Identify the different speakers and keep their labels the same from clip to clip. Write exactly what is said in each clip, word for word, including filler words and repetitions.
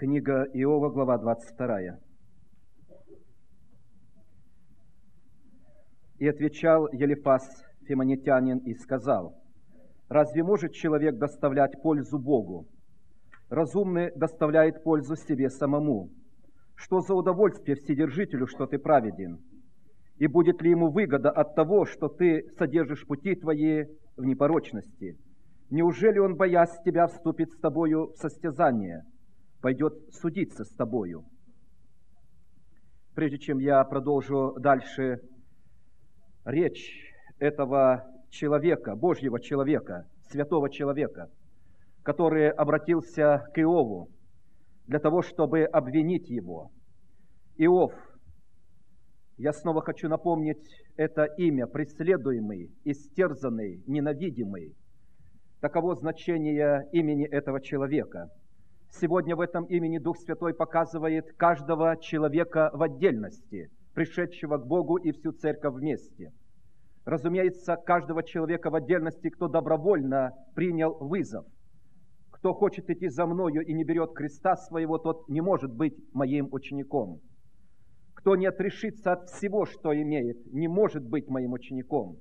Speaker 1: Книга Иова, глава двадцать вторая. «И отвечал Елифас Фимонитянин и сказал: разве может человек доставлять пользу Богу? Разумный доставляет пользу себе самому. Что за удовольствие Вседержителю, что ты праведен? И будет ли ему выгода от того, что ты содержишь пути твои в непорочности? Неужели он, боясь тебя, вступит с тобою в состязание, пойдет судиться с тобою?» Прежде чем я продолжу дальше речь этого человека, Божьего человека, святого человека, который обратился к Иову для того, чтобы обвинить его. Иов, я снова хочу напомнить это имя: преследуемый, истерзанный, ненавидимый. Таково значение имени этого человека. Сегодня в этом имени Дух Святой показывает каждого человека в отдельности, пришедшего к Богу и всю церковь вместе. Разумеется, каждого человека в отдельности, кто добровольно принял вызов. Кто хочет идти за мною и не берет креста своего, тот не может быть моим учеником. Кто не отрешится от всего, что имеет, не может быть моим учеником.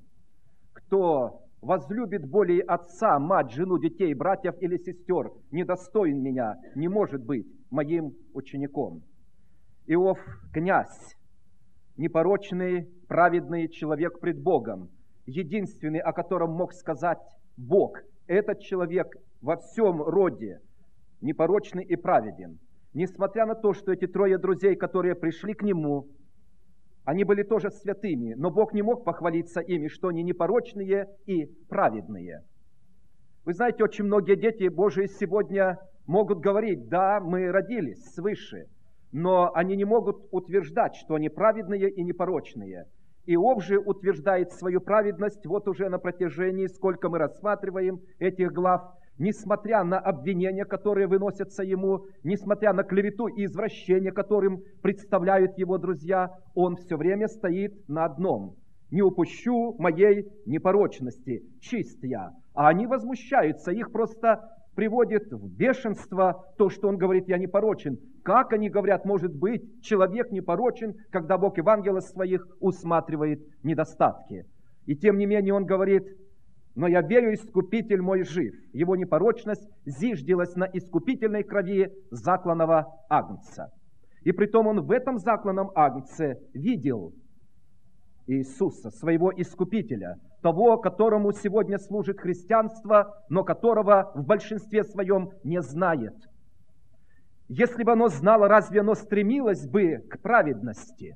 Speaker 1: Кто возлюбит более отца, мать, жену, детей, братьев или сестер, недостоин меня, не может быть моим учеником. Иов – князь, непорочный, праведный человек пред Богом, единственный, о котором мог сказать Бог. Этот человек во всем роде непорочный и праведен. Несмотря на то, что эти трое друзей, которые пришли к нему, они были тоже святыми, но Бог не мог похвалиться ими, что они непорочные и праведные. Вы знаете, очень многие дети Божии сегодня могут говорить: да, мы родились свыше, но они не могут утверждать, что они праведные и непорочные. Иов же утверждает свою праведность вот уже на протяжении, сколько мы рассматриваем этих глав, несмотря на обвинения, которые выносятся ему, несмотря на клевету и извращение, которым представляют его друзья, он все время стоит на одном: не упущу моей непорочности, чист я. А они возмущаются, их просто приводит в бешенство то, что он говорит: я непорочен. Как они говорят, может быть, человек непорочен, когда Бог евангелия своих усматривает недостатки? И тем не менее он говорит: но я верю, Искупитель мой жив. Его непорочность зиждилась на искупительной крови закланного агнца. И притом он в этом закланном агнце видел Иисуса, своего Искупителя, того, которому сегодня служит христианство, но которого в большинстве своем не знает. Если бы оно знало, разве оно стремилось бы к праведности?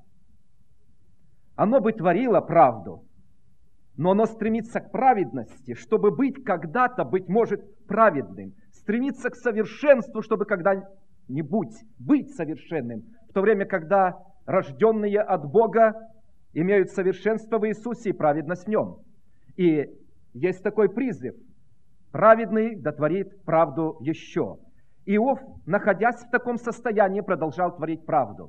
Speaker 1: Оно бы творило правду, но оно стремится к праведности, чтобы быть когда-то, быть может, праведным, стремится к совершенству, чтобы когда-нибудь быть совершенным, в то время, когда рожденные от Бога имеют совершенство в Иисусе и праведность в Нем. И есть такой призыв: праведный дотворит правду еще. Иов, находясь в таком состоянии, продолжал творить правду.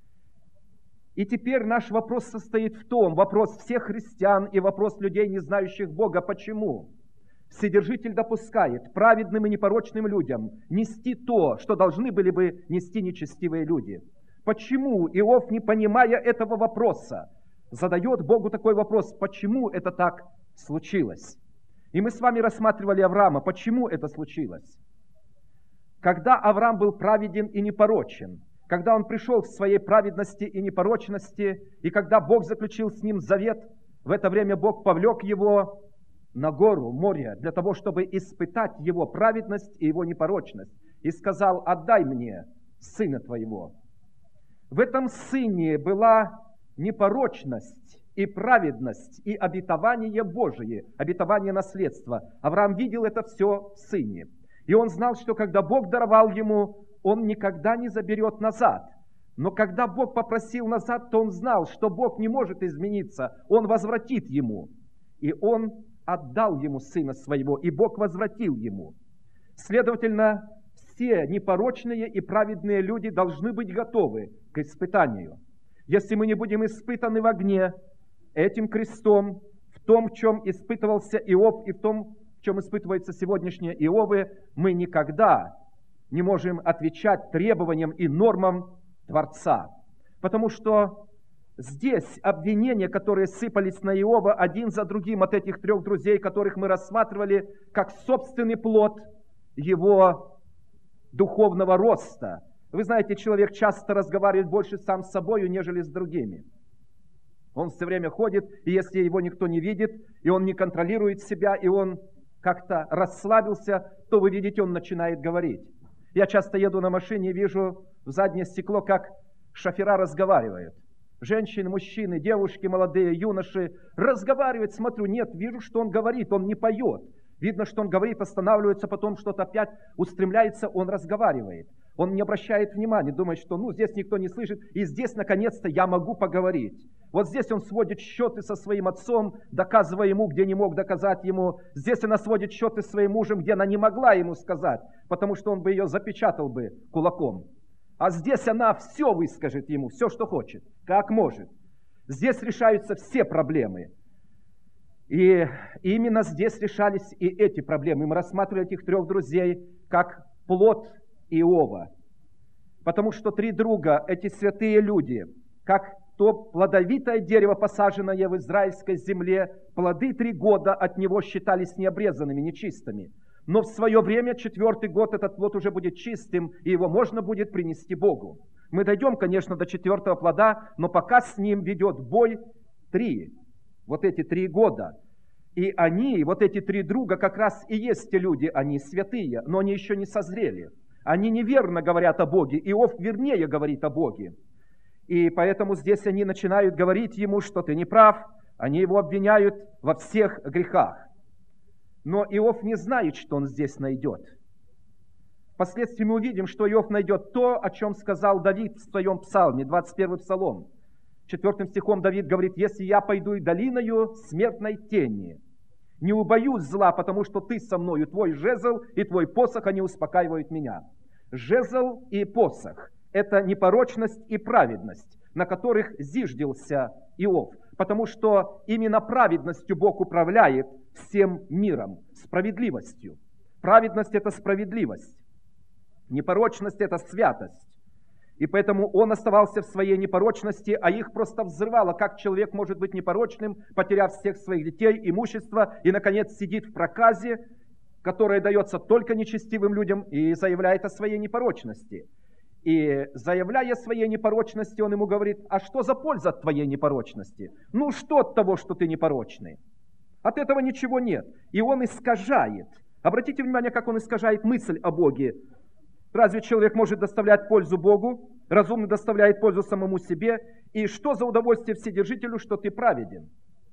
Speaker 1: И теперь наш вопрос состоит в том, вопрос всех христиан и вопрос людей, не знающих Бога: почему Вседержитель допускает праведным и непорочным людям нести то, что должны были бы нести нечестивые люди? Почему Иов, не понимая этого вопроса, задает Богу такой вопрос: почему это так случилось? И мы с вами рассматривали Авраама. Почему это случилось? Когда Авраам был праведен и непорочен, когда он пришел в своей праведности и непорочности, и когда Бог заключил с ним завет, в это время Бог повлек его на гору, море, для того, чтобы испытать его праведность и его непорочность, и сказал: отдай мне сына твоего. В этом сыне была непорочность и праведность, и обетование Божие, обетование наследства. Авраам видел это все в сыне. И он знал, что когда Бог даровал ему, он никогда не заберет назад. Но когда Бог попросил назад, то он знал, что Бог не может измениться, Он возвратит ему. И он отдал ему сына своего, и Бог возвратил ему. Следовательно, все непорочные и праведные люди должны быть готовы к испытанию. Если мы не будем испытаны в огне этим крестом, в том, в чем испытывался Иов, и в том, в чем испытываются сегодняшние Иовы, мы никогда не можем отвечать требованиям и нормам Творца. Потому что здесь обвинения, которые сыпались на Иова один за другим от этих трех друзей, которых мы рассматривали как собственный плод его духовного роста. Вы знаете, человек часто разговаривает больше сам с собой, нежели с другими. Он все время ходит, и если его никто не видит, и он не контролирует себя, и он как-то расслабился, то вы видите, он начинает говорить. Я часто еду на машине и вижу в заднее стекло, как шофера разговаривают. Женщины, мужчины, девушки, молодые, юноши разговаривают, смотрю, нет, вижу, что он говорит, он не поет. Видно, что он говорит, останавливается, потом что-то опять устремляется, он разговаривает. Он не обращает внимания, думает, что ну здесь никто не слышит, и здесь наконец-то я могу поговорить. Вот здесь он сводит счеты со своим отцом, доказывая ему, где не мог доказать ему. Здесь она сводит счеты с своим мужем, где она не могла ему сказать, потому что он бы ее запечатал бы кулаком. А здесь она все выскажет ему, все, что хочет, как может. Здесь решаются все проблемы. И именно здесь решались и эти проблемы. Мы рассматривали этих трех друзей как плод Иова. Потому что три друга, эти святые люди, как то плодовитое дерево, посаженное в израильской земле, плоды три года от него считались необрезанными, нечистыми. Но в свое время, четвертый год, этот плод уже будет чистым, и его можно будет принести Богу. Мы дойдем, конечно, до четвертого плода, но пока с ним ведет бой три. Вот эти три года. И они, вот эти три друга, как раз и есть те люди, они святые, но они еще не созрели. Они неверно говорят о Боге. Иов вернее говорит о Боге. И поэтому здесь они начинают говорить ему, что ты не прав. Они его обвиняют во всех грехах. Но Иов не знает, что он здесь найдет. Впоследствии мы увидим, что Иов найдет то, о чем сказал Давид в своем псалме, двадцать первый псалом. Четвертым стихом Давид говорит: «Если я пойду и долиною смертной тени, не убоюсь зла, потому что ты со мною, твой жезл и твой посох, они успокаивают меня». Жезл и посох – это непорочность и праведность, на которых зиждился Иов. Потому что именно праведностью Бог управляет всем миром, справедливостью. Праведность – это справедливость. Непорочность – это святость. И поэтому он оставался в своей непорочности, а их просто взрывало, как человек может быть непорочным, потеряв всех своих детей, имущество, и, наконец, сидит в проказе, которая дается только нечестивым людям, и заявляет о своей непорочности. И заявляя о своей непорочности, он ему говорит: а что за польза от твоей непорочности? Ну что от того, что ты непорочный? От этого ничего нет. И он искажает. Обратите внимание, как он искажает мысль о Боге. Разве человек может доставлять пользу Богу? Разумный доставляет пользу самому себе. И что за удовольствие вседержителю, что ты праведен?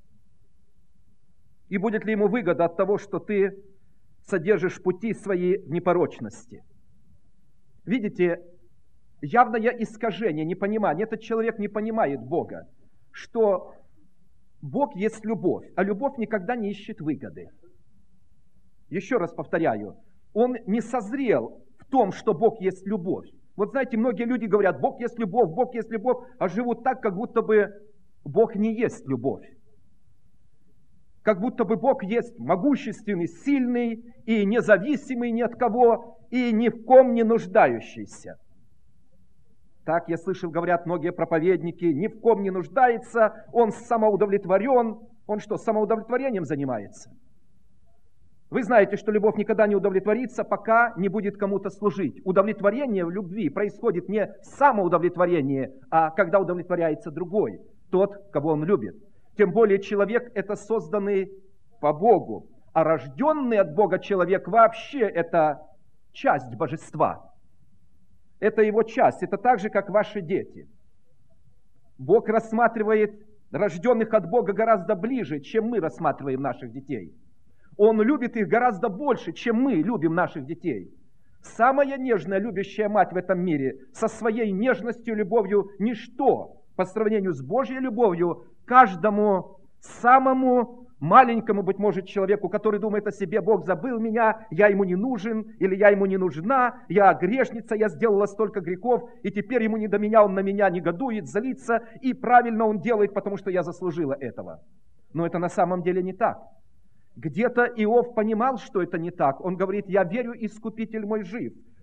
Speaker 1: И будет ли ему выгода от того, что ты содержишь пути своей непорочности? Видите, явное искажение, непонимание. Этот человек не понимает Бога, что Бог есть любовь, а любовь никогда не ищет выгоды. Еще раз повторяю, он не созрел в том, что Бог есть любовь. Вот знаете, многие люди говорят: Бог есть любовь, Бог есть любовь, а живут так, как будто бы Бог не есть любовь. Как будто бы Бог есть могущественный, сильный и независимый ни от кого, и ни в ком не нуждающийся. Так, я слышал, говорят многие проповедники: ни в ком не нуждается, он самоудовлетворен. Он что, самоудовлетворением занимается? Вы знаете, что любовь никогда не удовлетворится, пока не будет кому-то служить. Удовлетворение в любви происходит не самоудовлетворение, а когда удовлетворяется другой, тот, кого он любит. Тем более человек – это созданный по Богу, а рожденный от Бога человек вообще – это часть божества. Это его часть, это так же, как ваши дети. Бог рассматривает рожденных от Бога гораздо ближе, чем мы рассматриваем наших детей. Он любит их гораздо больше, чем мы любим наших детей. Самая нежная, любящая мать в этом мире со своей нежностью и любовью ничто по сравнению с Божьей любовью каждому самому маленькому, быть может, человеку, который думает о себе: Бог забыл меня, я ему не нужен, или я ему не нужна, я грешница, я сделала столько грехов, и теперь ему не до меня, он на меня негодует, злится, и правильно он делает, потому что я заслужила этого. Но это на самом деле не так. Где-то Иов понимал, что это не так. Он говорит: я верю, Искупитель мой жив.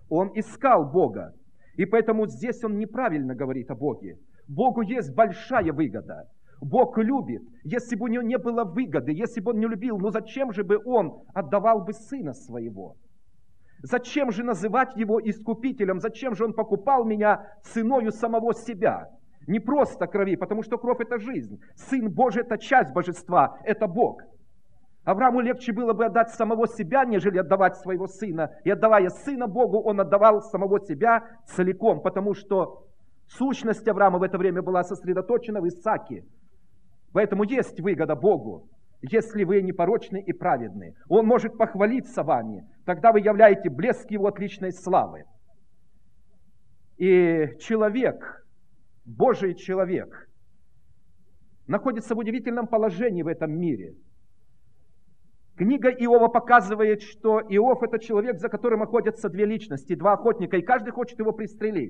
Speaker 1: Он искал Бога. И поэтому здесь он неправильно говорит о Боге. Богу есть большая выгода. Бог любит. Если бы у него не было выгоды, если бы он не любил, ну зачем же бы он отдавал бы сына своего? Зачем же называть его искупителем? Зачем же он покупал меня ценою самого себя? Не просто крови, потому что кровь – это жизнь. Сын Божий – это часть божества, это Бог. Аврааму легче было бы отдать самого себя, нежели отдавать своего сына. И отдавая сына Богу, он отдавал самого себя целиком, потому что сущность Авраама в это время была сосредоточена в Исааке. Поэтому есть выгода Богу, если вы непорочны и праведны. Он может похвалиться вами, тогда вы являете блеск его отличной славы. И человек, Божий человек, находится в удивительном положении в этом мире. Книга Иова показывает, что Иов – это человек, за которым охотятся две личности, два охотника, и каждый хочет его пристрелить.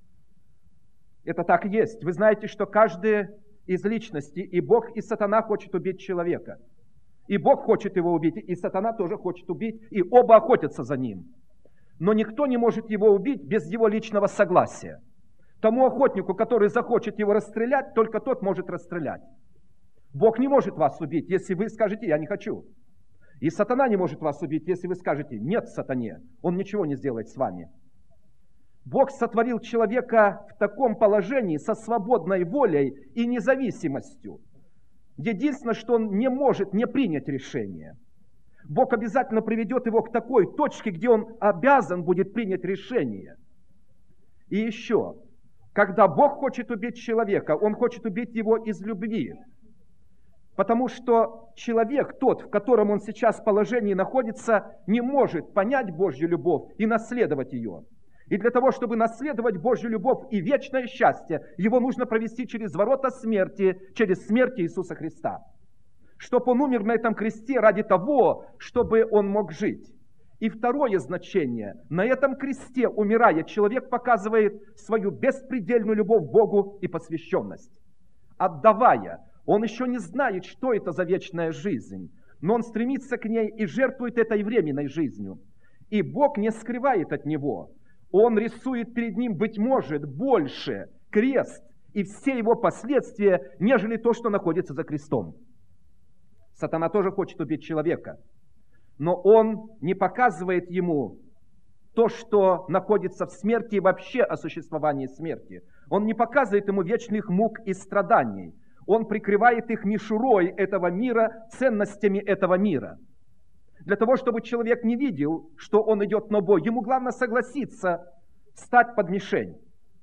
Speaker 1: Это так и есть. Вы знаете, что каждый из личностей, и Бог, и сатана хочет убить человека. И Бог хочет его убить, и сатана тоже хочет убить, и оба охотятся за ним. Но никто не может его убить без его личного согласия. Тому охотнику, который захочет его расстрелять, только тот может расстрелять. Бог не может вас убить, если вы скажете «я не хочу». И сатана не может вас убить, если вы скажете «нет сатане». Он ничего не сделает с вами. Бог сотворил человека в таком положении со свободной волей и независимостью. Единственное, что он не может не принять решение. Бог обязательно приведет его к такой точке, где он обязан будет принять решение. И еще, когда Бог хочет убить человека, Он хочет убить его из любви. Потому что человек, тот, в котором он сейчас в положении находится, не может понять Божью любовь и наследовать ее. И для того, чтобы наследовать Божью любовь и вечное счастье, его нужно провести через ворота смерти, через смерть Иисуса Христа. Чтобы он умер на этом кресте ради того, чтобы он мог жить. И второе значение. На этом кресте, умирая, человек показывает свою беспредельную любовь к Богу и посвященность. Отдавая, он еще не знает, что это за вечная жизнь, но он стремится к ней и жертвует этой временной жизнью. И Бог не скрывает от него. Он рисует перед ним, быть может, больше крест и все его последствия, нежели то, что находится за крестом. Сатана тоже хочет убить человека, но он не показывает ему то, что находится в смерти и вообще о существовании смерти. Он не показывает ему вечных мук и страданий. Он прикрывает их мишурой этого мира, ценностями этого мира. Для того, чтобы человек не видел, что он идет на бой, ему главное согласиться стать под мишень.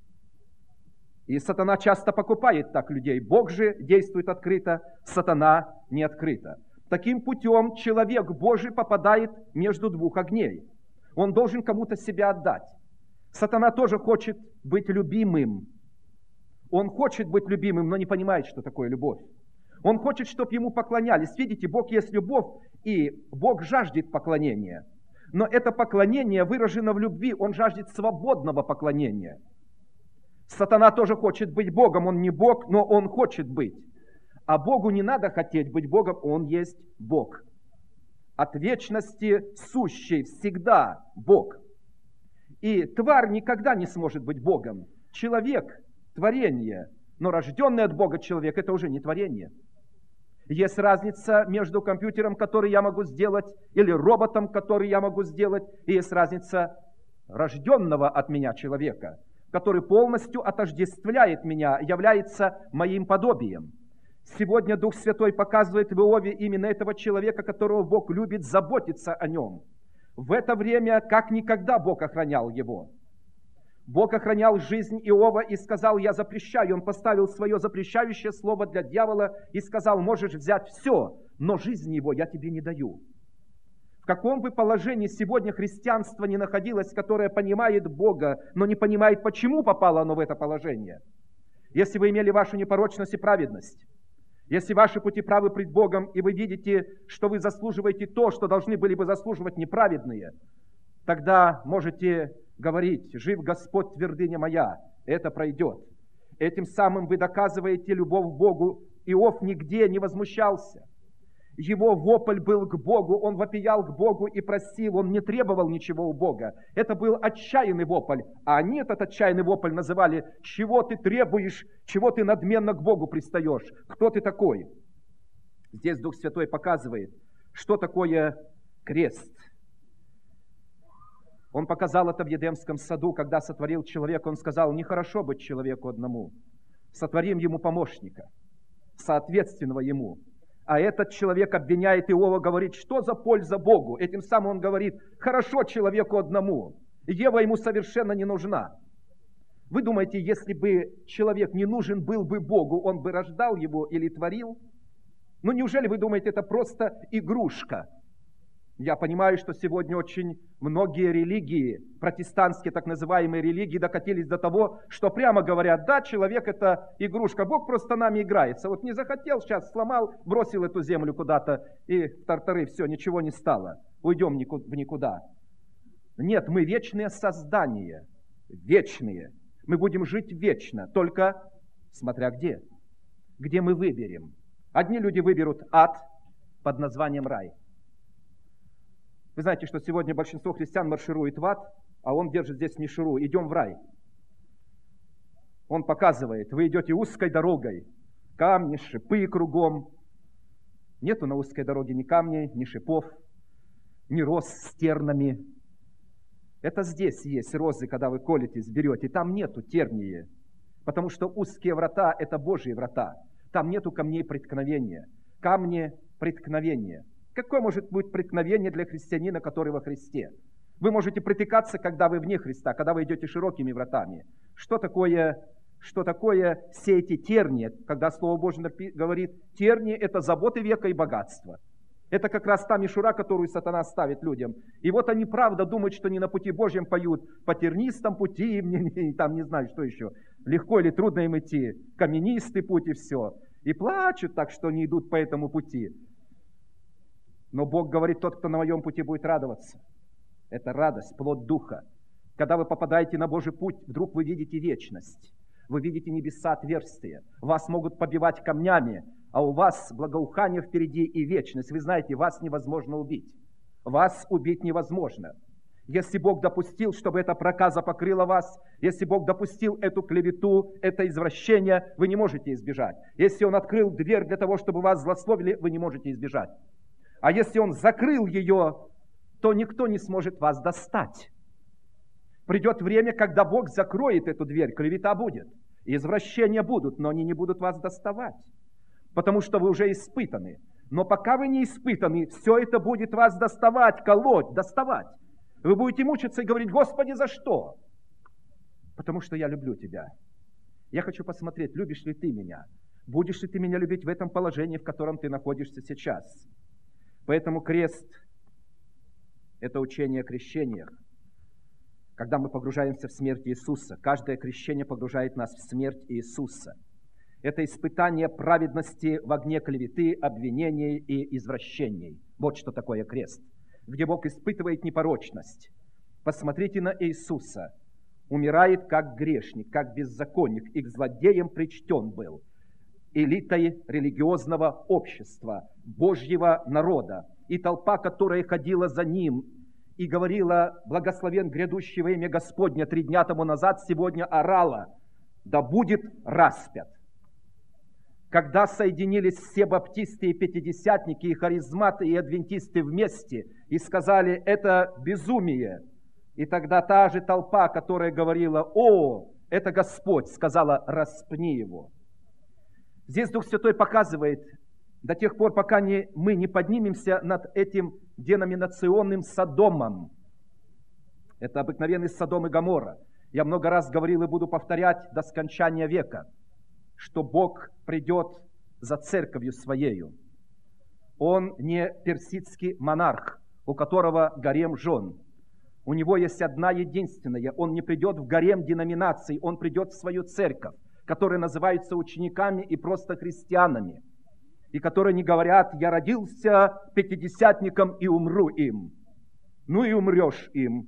Speaker 1: И сатана часто покупает так людей. Бог же действует открыто, сатана не открыто. Таким путем человек Божий попадает между двух огней. Он должен кому-то себя отдать. Сатана тоже хочет быть любимым. Он хочет быть любимым, но не понимает, что такое любовь. Он хочет, чтобы ему поклонялись. Видите, Бог есть любовь, и Бог жаждет поклонения. Но это поклонение выражено в любви. Он жаждет свободного поклонения. Сатана тоже хочет быть Богом. Он не Бог, но он хочет быть. А Богу не надо хотеть быть Богом. Он есть Бог. От вечности сущий всегда Бог. И тварь никогда не сможет быть Богом. Человек – творение, но рожденный от Бога человек – это уже не творение. Есть разница между компьютером, который я могу сделать, или роботом, который я могу сделать, и есть разница рожденного от меня человека, который полностью отождествляет меня, является моим подобием. Сегодня Дух Святой показывает в Иове именно этого человека, которого Бог любит, заботиться о нем. В это время, как никогда, Бог охранял его. Бог охранял жизнь Иова и сказал: я запрещаю. Он поставил свое запрещающее слово для дьявола и сказал: можешь взять все, но жизнь его я тебе не даю. В каком бы положении сегодня христианство не находилось, которое понимает Бога, но не понимает, почему попало оно в это положение? Если вы имели вашу непорочность и праведность, если ваши пути правы пред Богом, и вы видите, что вы заслуживаете то, что должны были бы заслуживать неправедные, тогда можете говорить: жив Господь, твердыня моя, это пройдет. Этим самым вы доказываете любовь к Богу. Иов нигде не возмущался. Его вопль был к Богу, он вопиял к Богу и просил, он не требовал ничего у Бога. Это был отчаянный вопль, а они этот отчаянный вопль называли: чего ты требуешь, чего ты надменно к Богу пристаешь, кто ты такой? Здесь Дух Святой показывает, что такое крест. Он показал это в Едемском саду, когда сотворил человека, он сказал: нехорошо быть человеку одному, сотворим ему помощника, соответственного ему. А этот человек обвиняет Иова, говорит: что за польза Богу? Этим самым он говорит: хорошо человеку одному, Ева ему совершенно не нужна. Вы думаете, если бы человек не нужен был бы Богу, он бы рождал его или творил? Ну неужели вы думаете, это просто игрушка? Я понимаю, что сегодня очень многие религии, протестантские так называемые религии, докатились до того, что прямо говорят: да, человек это игрушка, Бог просто нами играется. Вот не захотел, сейчас сломал, бросил эту землю куда-то, и в тартары все, ничего не стало. Уйдем в никуда. Нет, мы вечные создания, вечные. Мы будем жить вечно, только смотря где. Где мы выберем. Одни люди выберут ад под названием рай. Вы знаете, что сегодня большинство христиан марширует в ад, а он держит здесь мишуру: идем в рай. Он показывает: вы идете узкой дорогой, камни, шипы кругом. Нету на узкой дороге ни камней, ни шипов, ни роз с тернами. Это здесь есть розы, когда вы колетесь, берете. Там нету тернии, потому что узкие врата – это Божьи врата. Там нету камней преткновения. Камни преткновения. Какое может быть преткновение для христианина, который во Христе? Вы можете притыкаться, когда вы вне Христа, когда вы идете широкими вратами. Что такое, что такое все эти тернии, когда Слово Божье говорит: тернии – это заботы века и богатства. Это как раз та мишура, которую сатана ставит людям. И вот они, правда, думают, что не на пути Божьем поют: по тернистом пути, и там не знаю, что еще, легко или трудно им идти, каменистый путь и все. И плачут так, что не идут по этому пути. Но Бог говорит: тот, кто на моем пути будет радоваться. Это радость, плод Духа. Когда вы попадаете на Божий путь, вдруг вы видите вечность. Вы видите небеса отверстия. Вас могут побивать камнями, а у вас благоухание впереди и вечность. Вы знаете, вас невозможно убить. Вас убить невозможно. Если Бог допустил, чтобы эта проказа покрыла вас, если Бог допустил эту клевету, это извращение, вы не можете избежать. Если Он открыл дверь для того, чтобы вас злословили, вы не можете избежать. А если Он закрыл ее, то никто не сможет вас достать. Придет время, когда Бог закроет эту дверь, клевета будет, извращения будут, но они не будут вас доставать, потому что вы уже испытаны. Но пока вы не испытаны, все это будет вас доставать, колоть, доставать. Вы будете мучиться и говорить: Господи, за что? Потому что я люблю тебя. Я хочу посмотреть, любишь ли ты меня, будешь ли ты меня любить в этом положении, в котором ты находишься сейчас. Поэтому крест – это учение о крещениях. Когда мы погружаемся в смерть Иисуса, каждое крещение погружает нас в смерть Иисуса. Это испытание праведности в огне клеветы, обвинений и извращений. Вот что такое крест, где Бог испытывает непорочность. Посмотрите на Иисуса. Умирает как грешник, как беззаконник, и к злодеям причтен был. Элитой религиозного общества, Божьего народа. И толпа, которая ходила за Ним и говорила: благословен грядущий во имя Господня, три дня тому назад, сегодня орала: да будет распят. Когда соединились все баптисты и пятидесятники, и харизматы, и адвентисты вместе, и сказали: это безумие. И тогда та же толпа, которая говорила: о, это Господь, сказала: распни его. Здесь Дух Святой показывает, до тех пор, пока не, мы не поднимемся над этим деноминационным Содомом. Это обыкновенный Содом и Гоморра. Я много раз говорил и буду повторять до скончания века, что Бог придет за церковью Своею. Он не персидский монарх, у которого гарем жен. У него есть одна единственная. Он не придет в гарем деноминаций, он придет в свою церковь, которые называются учениками и просто христианами, и которые не говорят: я родился пятидесятником и умру им. Ну и умрешь им.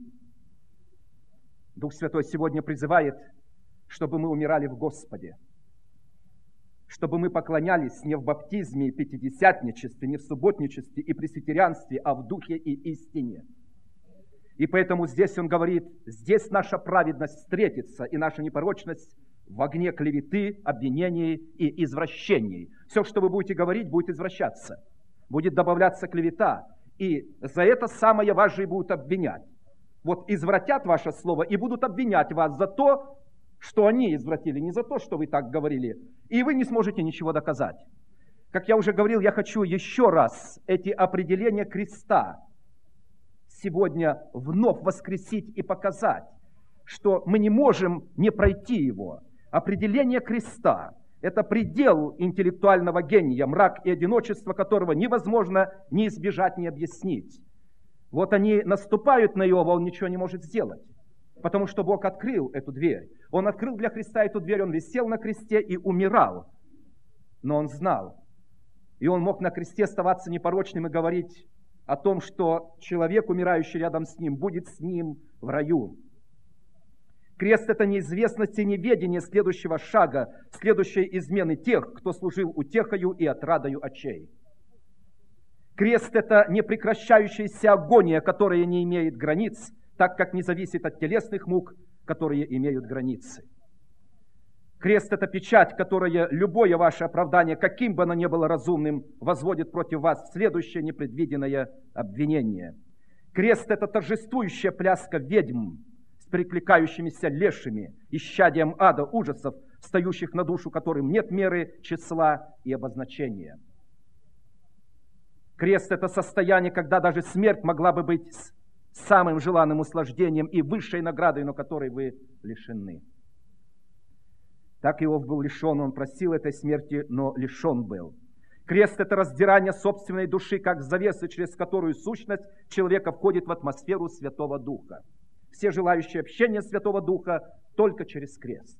Speaker 1: Дух Святой сегодня призывает, чтобы мы умирали в Господе, чтобы мы поклонялись не в баптизме и пятидесятничестве, не в субботничестве и пресвитерианстве, а в духе и истине. И поэтому здесь он говорит, здесь наша праведность встретится и наша непорочность в огне клеветы, обвинений и извращений. Все, что вы будете говорить, будет извращаться, будет добавляться клевета, и за это самое вас же и будут обвинять. Вот извратят ваше слово и будут обвинять вас за то, что они извратили, не за то, что вы так говорили. И вы не сможете ничего доказать. Как я уже говорил, я хочу еще раз эти определения креста сегодня вновь воскресить и показать, что мы не можем не пройти его. Определение креста – это предел интеллектуального гения, мрак и одиночество которого невозможно ни избежать, ни объяснить. Вот они наступают на Иова, он ничего не может сделать. Потому что Бог открыл эту дверь. Он открыл для Христа эту дверь, он висел на кресте и умирал. Но он знал. И он мог на кресте оставаться непорочным и говорить о том, что человек, умирающий рядом с ним, будет с ним в раю. Крест – это неизвестность и неведение следующего шага, следующей измены тех, кто служил утехою и отрадою очей. Крест – это непрекращающаяся агония, которая не имеет границ, так как не зависит от телесных мук, которые имеют границы. Крест – это печать, которая любое ваше оправдание, каким бы оно ни было разумным, возводит против вас следующее непредвиденное обвинение. Крест – это торжествующая пляска ведьм с прикликающимися лешими, исчадием ада, ужасов, встающих на душу, которым нет меры, числа и обозначения. Крест – это состояние, когда даже смерть могла бы быть самым желанным услаждением и высшей наградой, но которой вы лишены. Так Иов был лишен, он просил этой смерти, но лишен был. Крест – это раздирание собственной души, как завесы, через которую сущность человека входит в атмосферу Святого Духа. Все желающие общения Святого Духа только через крест.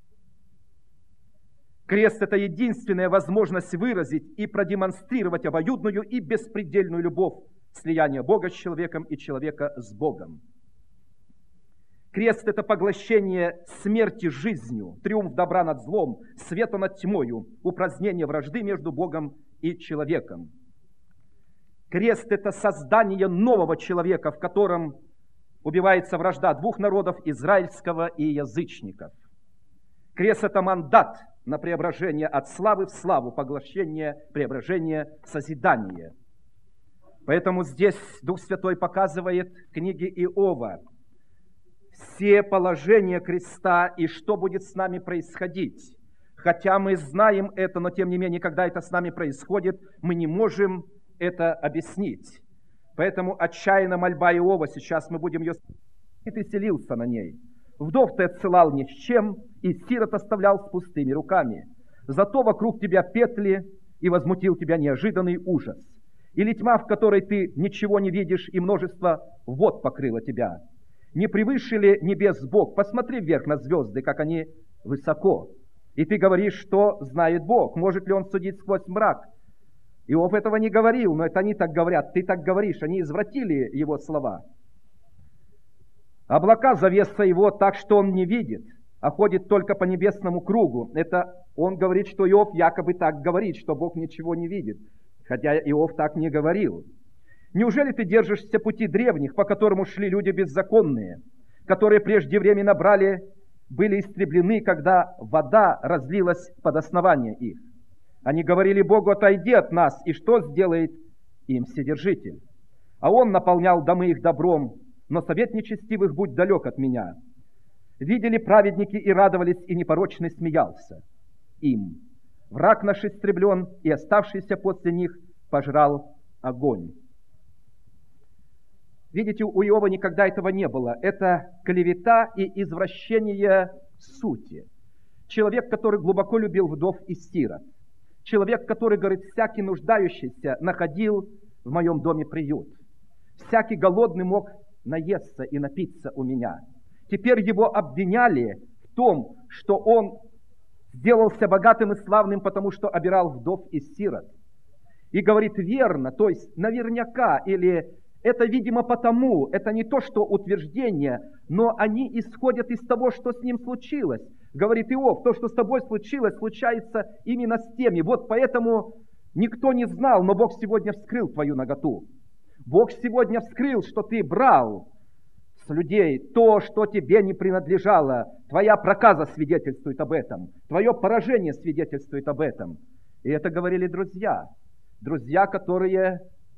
Speaker 1: Крест – это единственная возможность выразить и продемонстрировать обоюдную и беспредельную любовь, слияние Бога с человеком и человека с Богом. Крест – это поглощение смерти жизнью, триумф добра над злом, света над тьмою, упразднение вражды между Богом и человеком. Крест – это создание нового человека, в котором убивается вражда двух народов, израильского и язычников. Крест – это мандат на преображение от славы в славу, поглощение, преображение, созидание. Поэтому здесь Дух Святой показывает в книге Иова все положения креста и что будет с нами происходить. Хотя мы знаем это, но тем не менее, когда это с нами происходит, мы не можем это объяснить. Поэтому отчаянная мольба Иова, сейчас мы будем ее... И ты селился на ней. Вдов ты отсылал ни с чем, и сирот оставлял с пустыми руками. Зато вокруг тебя петли, и возмутил тебя неожиданный ужас. Или тьма, в которой ты ничего не видишь, и множество вод покрыло тебя. Не превыше ли небес Бог? Посмотри вверх на звезды, как они высоко. И ты говоришь, что знает Бог. Может ли он судить сквозь мрак? Иов этого не говорил, но это они так говорят. Ты так говоришь, они извратили его слова. Облака завеса его так, что он не видит, а ходит только по небесному кругу. Это он говорит, что Иов якобы так говорит, что Бог ничего не видит. Хотя Иов так не говорил. Неужели ты держишься пути древних, по которому шли люди беззаконные, которые преждевременно брали, были истреблены, когда вода разлилась под основание их? Они говорили Богу: отойди от нас, и что сделает им Вседержитель? А он наполнял домы их добром, но совет нечестивых будь далек от меня. Видели праведники и радовались, и непорочный смеялся им. Враг наш истреблен, и оставшийся после них пожрал огонь. Видите, у Иова никогда этого не было. Это клевета и извращение сути. Человек, который глубоко любил вдов и сирот. Человек, который говорит: всякий нуждающийся находил в моем доме приют. Всякий голодный мог наесться и напиться у меня. Теперь его обвиняли в том, что он сделался богатым и славным, потому что обирал вдов и сирот. И говорит: верно, то есть наверняка, или это, видимо, потому, это не то, что утверждение, но они исходят из того, что с ним случилось. Говорит Иов, то, что с тобой случилось, случается именно с теми. Вот поэтому никто не знал, но Бог сегодня вскрыл твою наготу. Бог сегодня вскрыл, что ты брал с людей то, что тебе не принадлежало. Твоя проказа свидетельствует об этом. Твое поражение свидетельствует об этом. И это говорили друзья. Друзья, которые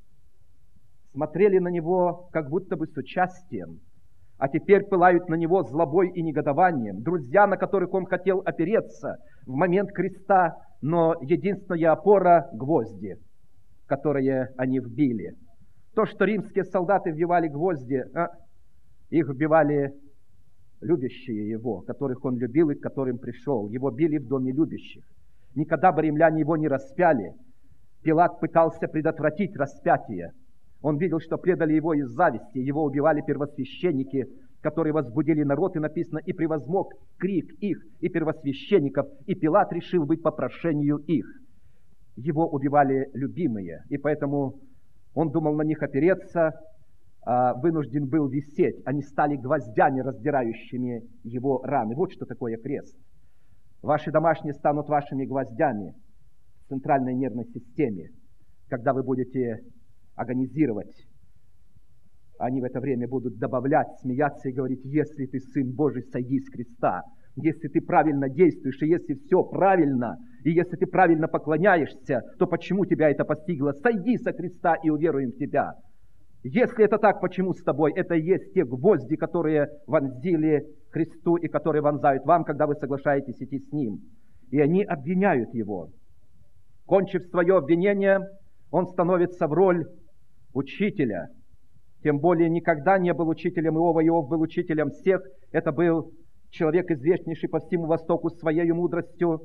Speaker 1: смотрели на него как будто бы с участием, а теперь пылают на него злобой и негодованием. Друзья, на которых он хотел опереться в момент креста, но единственная опора — гвозди, которые они вбили. То, что римские солдаты вбивали гвозди, а, их вбивали любящие его, которых он любил и к которым пришел. Его били в доме любящих. Никогда бы римляне его не распяли. Пилат пытался предотвратить распятие. Он видел, что предали его из зависти. Его убивали первосвященники, которые возбудили народ, и написано, и превозмог крик их и первосвященников, и Пилат решил быть по прошению их. Его убивали любимые, и поэтому он думал на них опереться, а вынужден был висеть. Они стали гвоздями, раздирающими его раны. Вот что такое крест. Ваши домашние станут вашими гвоздями в центральной нервной системе, когда вы будете агонизировать. Они в это время будут добавлять, смеяться и говорить: если ты Сын Божий, сойди с креста. Если ты правильно действуешь, и если все правильно, и если ты правильно поклоняешься, то почему тебя это постигло? Сойди со креста и уверуем в тебя. Если это так, почему с тобой? Это и есть те гвозди, которые вонзили Христу и которые вонзают вам, когда вы соглашаетесь идти с Ним. И они обвиняют Его. Кончив свое обвинение, он становится в роль учителя. Тем более никогда не был учителем Иова. Иов был учителем всех. Это был человек, известнейший по всему Востоку своей мудростью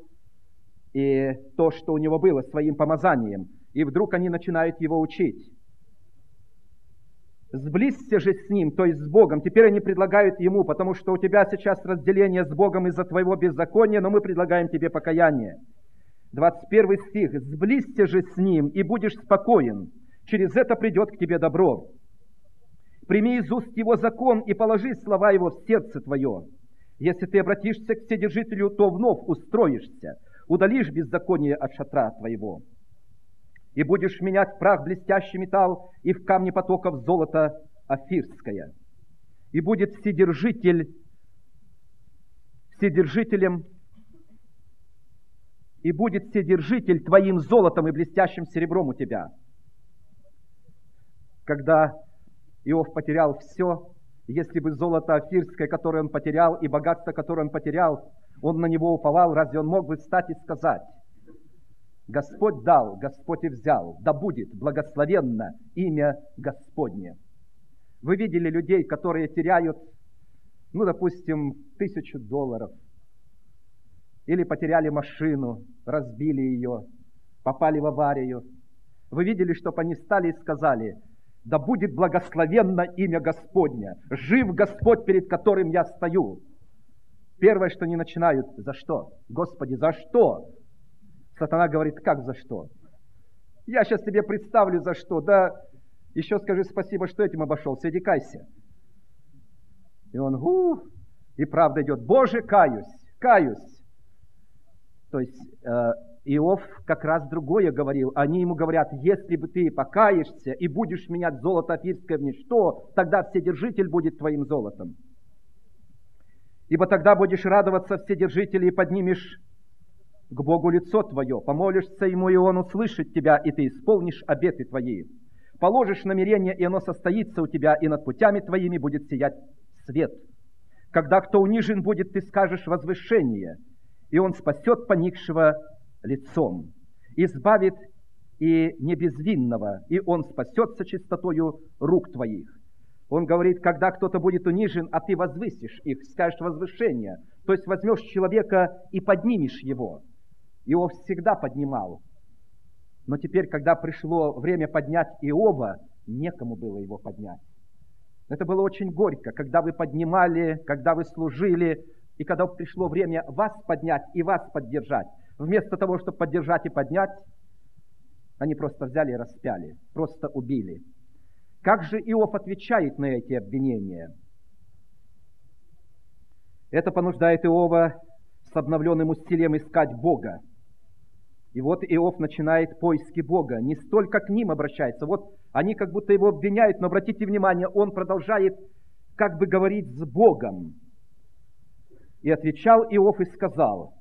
Speaker 1: и то, что у него было, своим помазанием. И вдруг они начинают его учить. Сблизься же с ним, то есть с Богом. Теперь они предлагают ему, потому что у тебя сейчас разделение с Богом из-за твоего беззакония, но мы предлагаем тебе покаяние. двадцать первый стих. Сблизься же с ним, и будешь спокоен. Через это придет к тебе добро. Прими из уст его закон и положи слова его в сердце твое. Если ты обратишься к Вседержителю, то вновь устроишься, удалишь беззаконие от шатра твоего. И будешь менять в прах блестящий металл и в камни потоков золото офирское. И будет Вседержитель, Вседержителем, и будет Вседержитель твоим золотом и блестящим серебром у тебя. Когда Иов потерял все, если бы золото офирское, которое он потерял, и богатство, которое он потерял, он на него уповал, разве он мог бы встать и сказать: Господь дал, Господь и взял, да будет благословенно имя Господне. Вы видели людей, которые теряют, ну, допустим, тысячу долларов, или потеряли машину, разбили ее, попали в аварию. Вы видели, чтобы они стали и сказали: да будет благословенно имя Господня, жив Господь, перед которым я стою. Первое, что они начинают: за что? Господи, за что? Сатана говорит: как за что? Я сейчас тебе представлю, за что. Да еще скажи спасибо, что этим обошелся, иди кайся. И он, у, и правда идет: Боже, каюсь, каюсь. То есть э, Иов как раз другое говорил. Они ему говорят: если бы ты покаешься и будешь менять золото офирское в ничто, тогда Вседержитель будет твоим золотом. Ибо тогда будешь радоваться Вседержителю и поднимешь к Богу лицо твое, помолишься ему, и он услышит тебя, и ты исполнишь обеты твои. Положишь намерение, и оно состоится у тебя, и над путями твоими будет сиять свет. Когда кто унижен будет, ты скажешь возвышение, и он спасет поникшего лицом, избавит и небезвинного, и он спасется чистотою рук твоих. Он говорит, когда кто-то будет унижен, а ты возвысишь их, скажешь возвышение, то есть возьмешь человека и поднимешь его. Его всегда поднимал. Но теперь, когда пришло время поднять Иова, некому было его поднять. Это было очень горько, когда вы поднимали, когда вы служили, и когда пришло время вас поднять и вас поддержать. Вместо того, чтобы поддержать и поднять, они просто взяли и распяли, просто убили. Как же Иов отвечает на эти обвинения? Это понуждает Иова с обновленным усилием искать Бога. И вот Иов начинает поиски Бога, не столько к ним обращается. Вот они как будто его обвиняют, но обратите внимание, он продолжает как бы говорить с Богом. И отвечал Иов и сказал: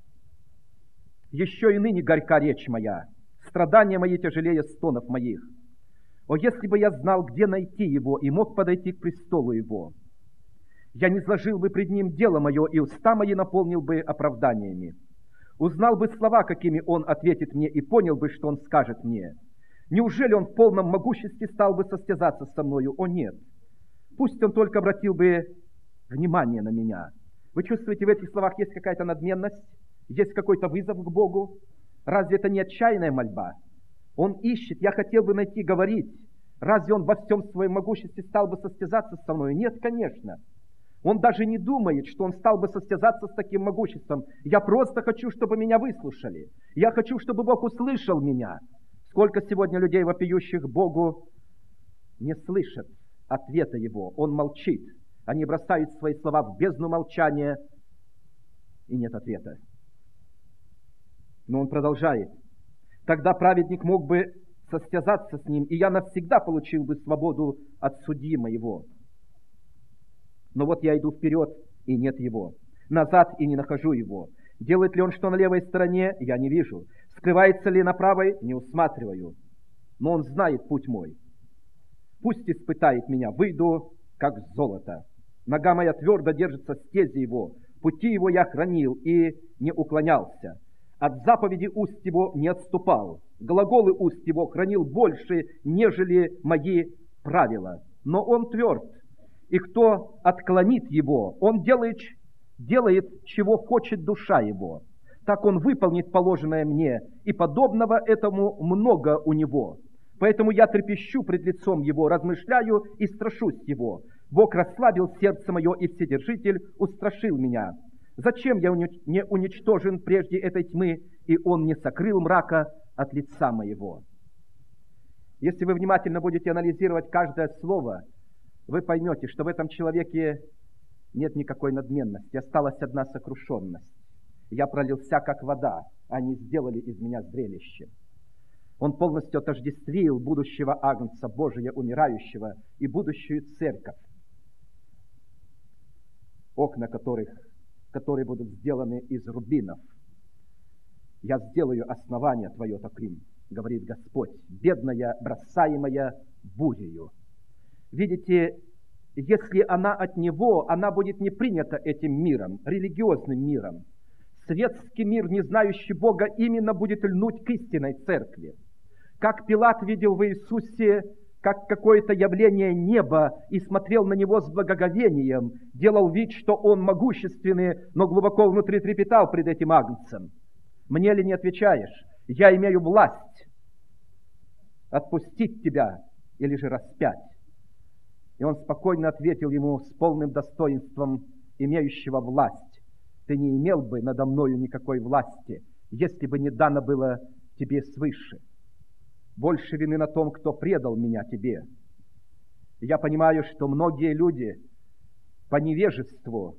Speaker 1: «Еще и ныне горька речь моя, страдания мои тяжелее стонов моих. О, если бы я знал, где найти его, и мог подойти к престолу его, я не сложил бы пред ним дело мое, и уста мои наполнил бы оправданиями. Узнал бы слова, какими он ответит мне, и понял бы, что он скажет мне. Неужели он в полном могуществе стал бы состязаться со мною? О, нет! Пусть он только обратил бы внимание на меня». Вы чувствуете, в этих словах есть какая-то надменность? Есть какой-то вызов к Богу? Разве это не отчаянная мольба? Он ищет, я хотел бы найти, говорить. Разве он во всем своем могуществе стал бы состязаться со мной? Нет, конечно. Он даже не думает, что он стал бы состязаться с таким могуществом. Я просто хочу, чтобы меня выслушали. Я хочу, чтобы Бог услышал меня. Сколько сегодня людей, вопиющих Богу, не слышат ответа Его. Он молчит. Они бросают свои слова в бездну молчания, и нет ответа. Но он продолжает. «Тогда праведник мог бы состязаться с ним, и я навсегда получил бы свободу от судьи моего. Но вот я иду вперед, и нет его. Назад, и не нахожу его. Делает ли он что на левой стороне, я не вижу. Скрывается ли на правой, не усматриваю. Но он знает путь мой. Пусть испытает меня, выйду, как золото. Нога моя твердо держится стези его. Пути его я хранил и не уклонялся. От заповеди уст его не отступал. Глаголы уст его хранил больше, нежели мои правила. Но он тверд. И кто отклонит его, он делает, делает, чего хочет душа его. Так он выполнит положенное мне, и подобного этому много у него. Поэтому я трепещу пред лицом его, размышляю и страшусь его. Бог расслабил сердце мое, и Вседержитель устрашил меня. Зачем я не уничтожен прежде этой тьмы, и он не сокрыл мрака от лица моего?» Если вы внимательно будете анализировать каждое слово, вы поймете, что в этом человеке нет никакой надменности, осталась одна сокрушенность. Я пролился, как вода, они сделали из меня зрелище. Он полностью отождествил будущего Агнца Божия умирающего и будущую церковь, окна которых, которые будут сделаны из рубинов. «Я сделаю основание твое таким, — говорит Господь, — бедная, бросаемая бурею». Видите, если она от Него, она будет не принята этим миром, религиозным миром. Светский мир, не знающий Бога, именно будет льнуть к истинной церкви. Как Пилат видел в Иисусе как какое-то явление неба и смотрел на Него с благоговением, делал вид, что Он могущественный, но глубоко внутри трепетал пред этим Агнцем. «Мне ли не отвечаешь? Я имею власть отпустить тебя или же распять». И он спокойно ответил ему с полным достоинством имеющего власть: «Ты не имел бы надо мною никакой власти, если бы не дано было тебе свыше. Больше вины на том, кто предал меня тебе». Я понимаю, что многие люди по невежеству,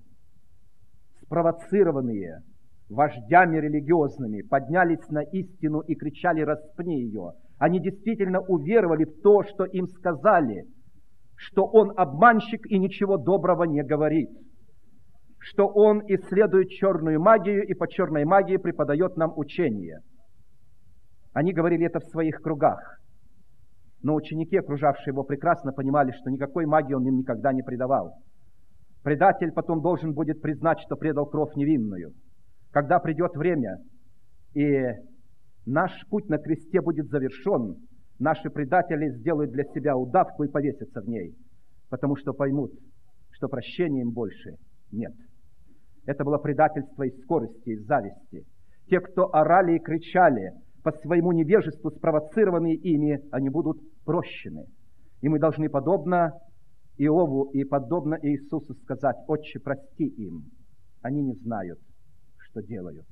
Speaker 1: спровоцированные вождями религиозными, поднялись на истину и кричали: «Распни ее!» Они действительно уверовали в то, что им сказали, что он обманщик и ничего доброго не говорит, что он исследует черную магию и по черной магии преподает нам учение. Они говорили это в своих кругах, но ученики, окружавшие его, прекрасно понимали, что никакой магии он им никогда не предавал. Предатель потом должен будет признать, что предал кровь невинную. Когда придет время, и наш путь на кресте будет завершен, наши предатели сделают для себя удавку и повесятся в ней, потому что поймут, что прощения им больше нет. Это было предательство из скорости, из зависти. Те, кто орали и кричали, по своему невежеству, спровоцированные ими, они будут прощены. И мы должны, подобно Иову и подобно Иисусу, сказать: «Отче, прости им, они не знают, что делают».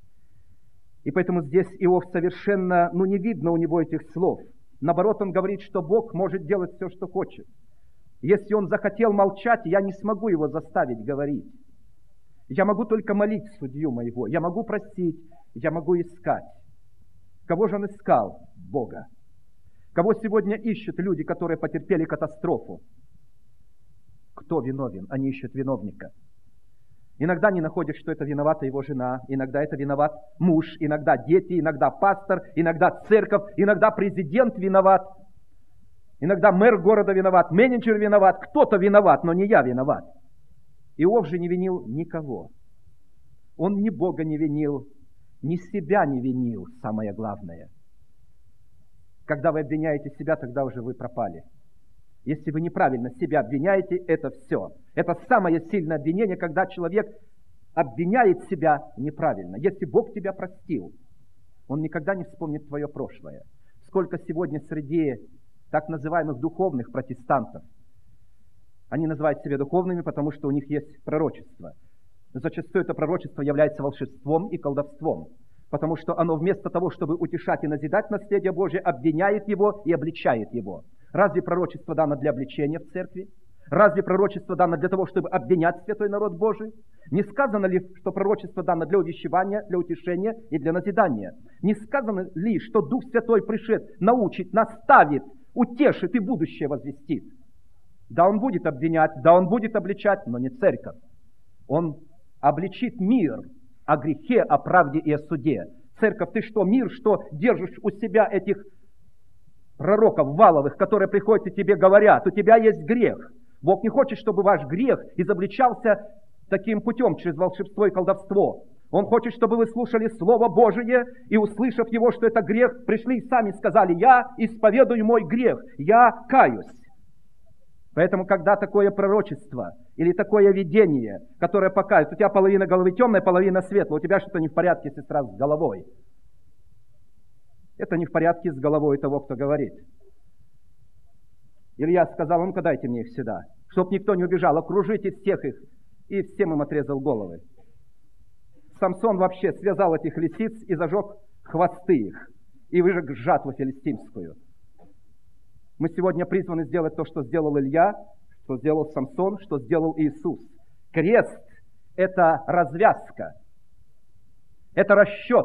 Speaker 1: И поэтому здесь Иов совершенно, ну, не видно у него этих слов. Наоборот, он говорит, что Бог может делать все, что хочет. Если он захотел молчать, я не смогу его заставить говорить. Я могу только молить судью моего, я могу просить, я могу искать. Кого же он искал? Бога. Кого сегодня ищут люди, которые потерпели катастрофу? Кто виновен? Они ищут виновника. Иногда не находят, что это виновата его жена, иногда это виноват муж, иногда дети, иногда пастор, иногда церковь, иногда президент виноват, иногда мэр города виноват, менеджер виноват, кто-то виноват, но не я виноват. Иов же не винил никого. Он ни Бога не винил, ни себя не винил, самое главное. Когда вы обвиняете себя, тогда уже вы пропали. Если вы неправильно себя обвиняете, это все. Это самое сильное обвинение, когда человек обвиняет себя неправильно. Если Бог тебя простил, Он никогда не вспомнит твое прошлое. Сколько сегодня среди так называемых духовных протестантов, они называют себя духовными, потому что у них есть пророчество. Зачастую это пророчество является волшебством и колдовством, потому что оно вместо того, чтобы утешать и назидать наследие Божие, обвиняет его и обличает его. Разве пророчество дано для обличения в церкви? Разве пророчество дано для того, чтобы обвинять святой народ Божий? Не сказано ли, что пророчество дано для увещевания, для утешения и для назидания? Не сказано ли, что Дух Святой пришед, научит, наставит, утешит и будущее возвестит? Да, Он будет обвинять, да, Он будет обличать, но не церковь. Он обличит мир о грехе, о правде и о суде. Церковь, ты что, мир, что держишь у себя этих пророков валовых, которые приходят и тебе говорят, у тебя есть грех. Бог не хочет, чтобы ваш грех изобличался таким путем, через волшебство и колдовство. Он хочет, чтобы вы слушали Слово Божие и, услышав его, что это грех, пришли и сами сказали: я исповедую мой грех, я каюсь. Поэтому, когда такое пророчество или такое видение, которое показывает, у тебя половина головы темная, половина светлая, у тебя что-то не в порядке, сестра, с головой. Это не в порядке с головой того, кто говорит. Илья сказал: ну-ка дайте мне их сюда, чтоб никто не убежал, окружите всех их. И всем им отрезал головы. Самсон вообще связал этих лисиц и зажег хвосты их, и выжег жатву филистимскую. Мы сегодня призваны сделать то, что сделал Илья, что сделал Самсон, что сделал Иисус. Крест – это развязка, это расчет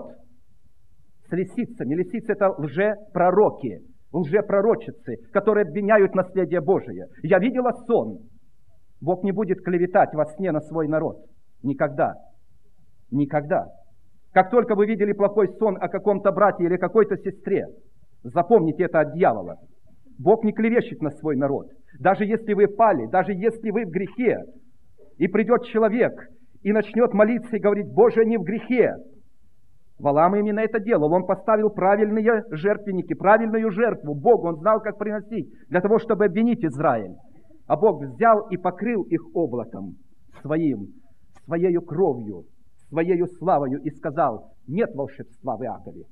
Speaker 1: с лисицами. Лисицы – это лжепророки, лжепророчицы, которые обвиняют наследие Божие. Я видела сон. Бог не будет клеветать во сне на свой народ. Никогда. Никогда. Как только вы видели плохой сон о каком-то брате или какой-то сестре, запомните это от дьявола. Бог не клевещет на свой народ. Даже если вы пали, даже если вы в грехе, и придет человек, и начнет молиться и говорить: Боже, не в грехе. Валаам именно это делал. Он поставил правильные жертвенники, правильную жертву Богу. Он знал, как приносить, для того, чтобы обвинить Израиль. А Бог взял и покрыл их облаком своим, своею кровью, своею славою, и сказал: нет волшебства в Иакове.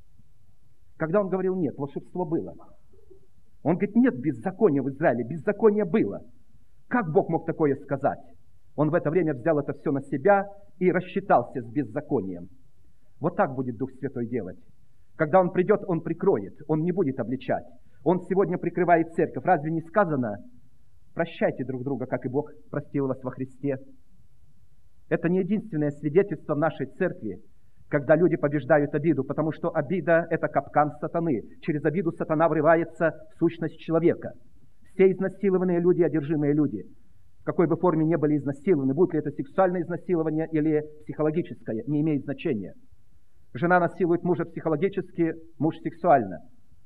Speaker 1: Когда он говорил нет, волшебство было. Он говорит: нет беззакония в Израиле, беззаконие было. Как Бог мог такое сказать? Он в это время взял это все на себя и рассчитался с беззаконием. Вот так будет Дух Святой делать. Когда Он придет, Он прикроет, Он не будет обличать. Он сегодня прикрывает церковь. Разве не сказано: прощайте друг друга, как и Бог простил вас во Христе? Это не единственное свидетельство в нашей церкви, когда люди побеждают обиду, потому что обида – это капкан сатаны. Через обиду сатана врывается в сущность человека. Все изнасилованные люди – одержимые люди. В какой бы форме ни были изнасилованы, будет ли это сексуальное изнасилование или психологическое, не имеет значения. Жена насилует мужа психологически, муж сексуально.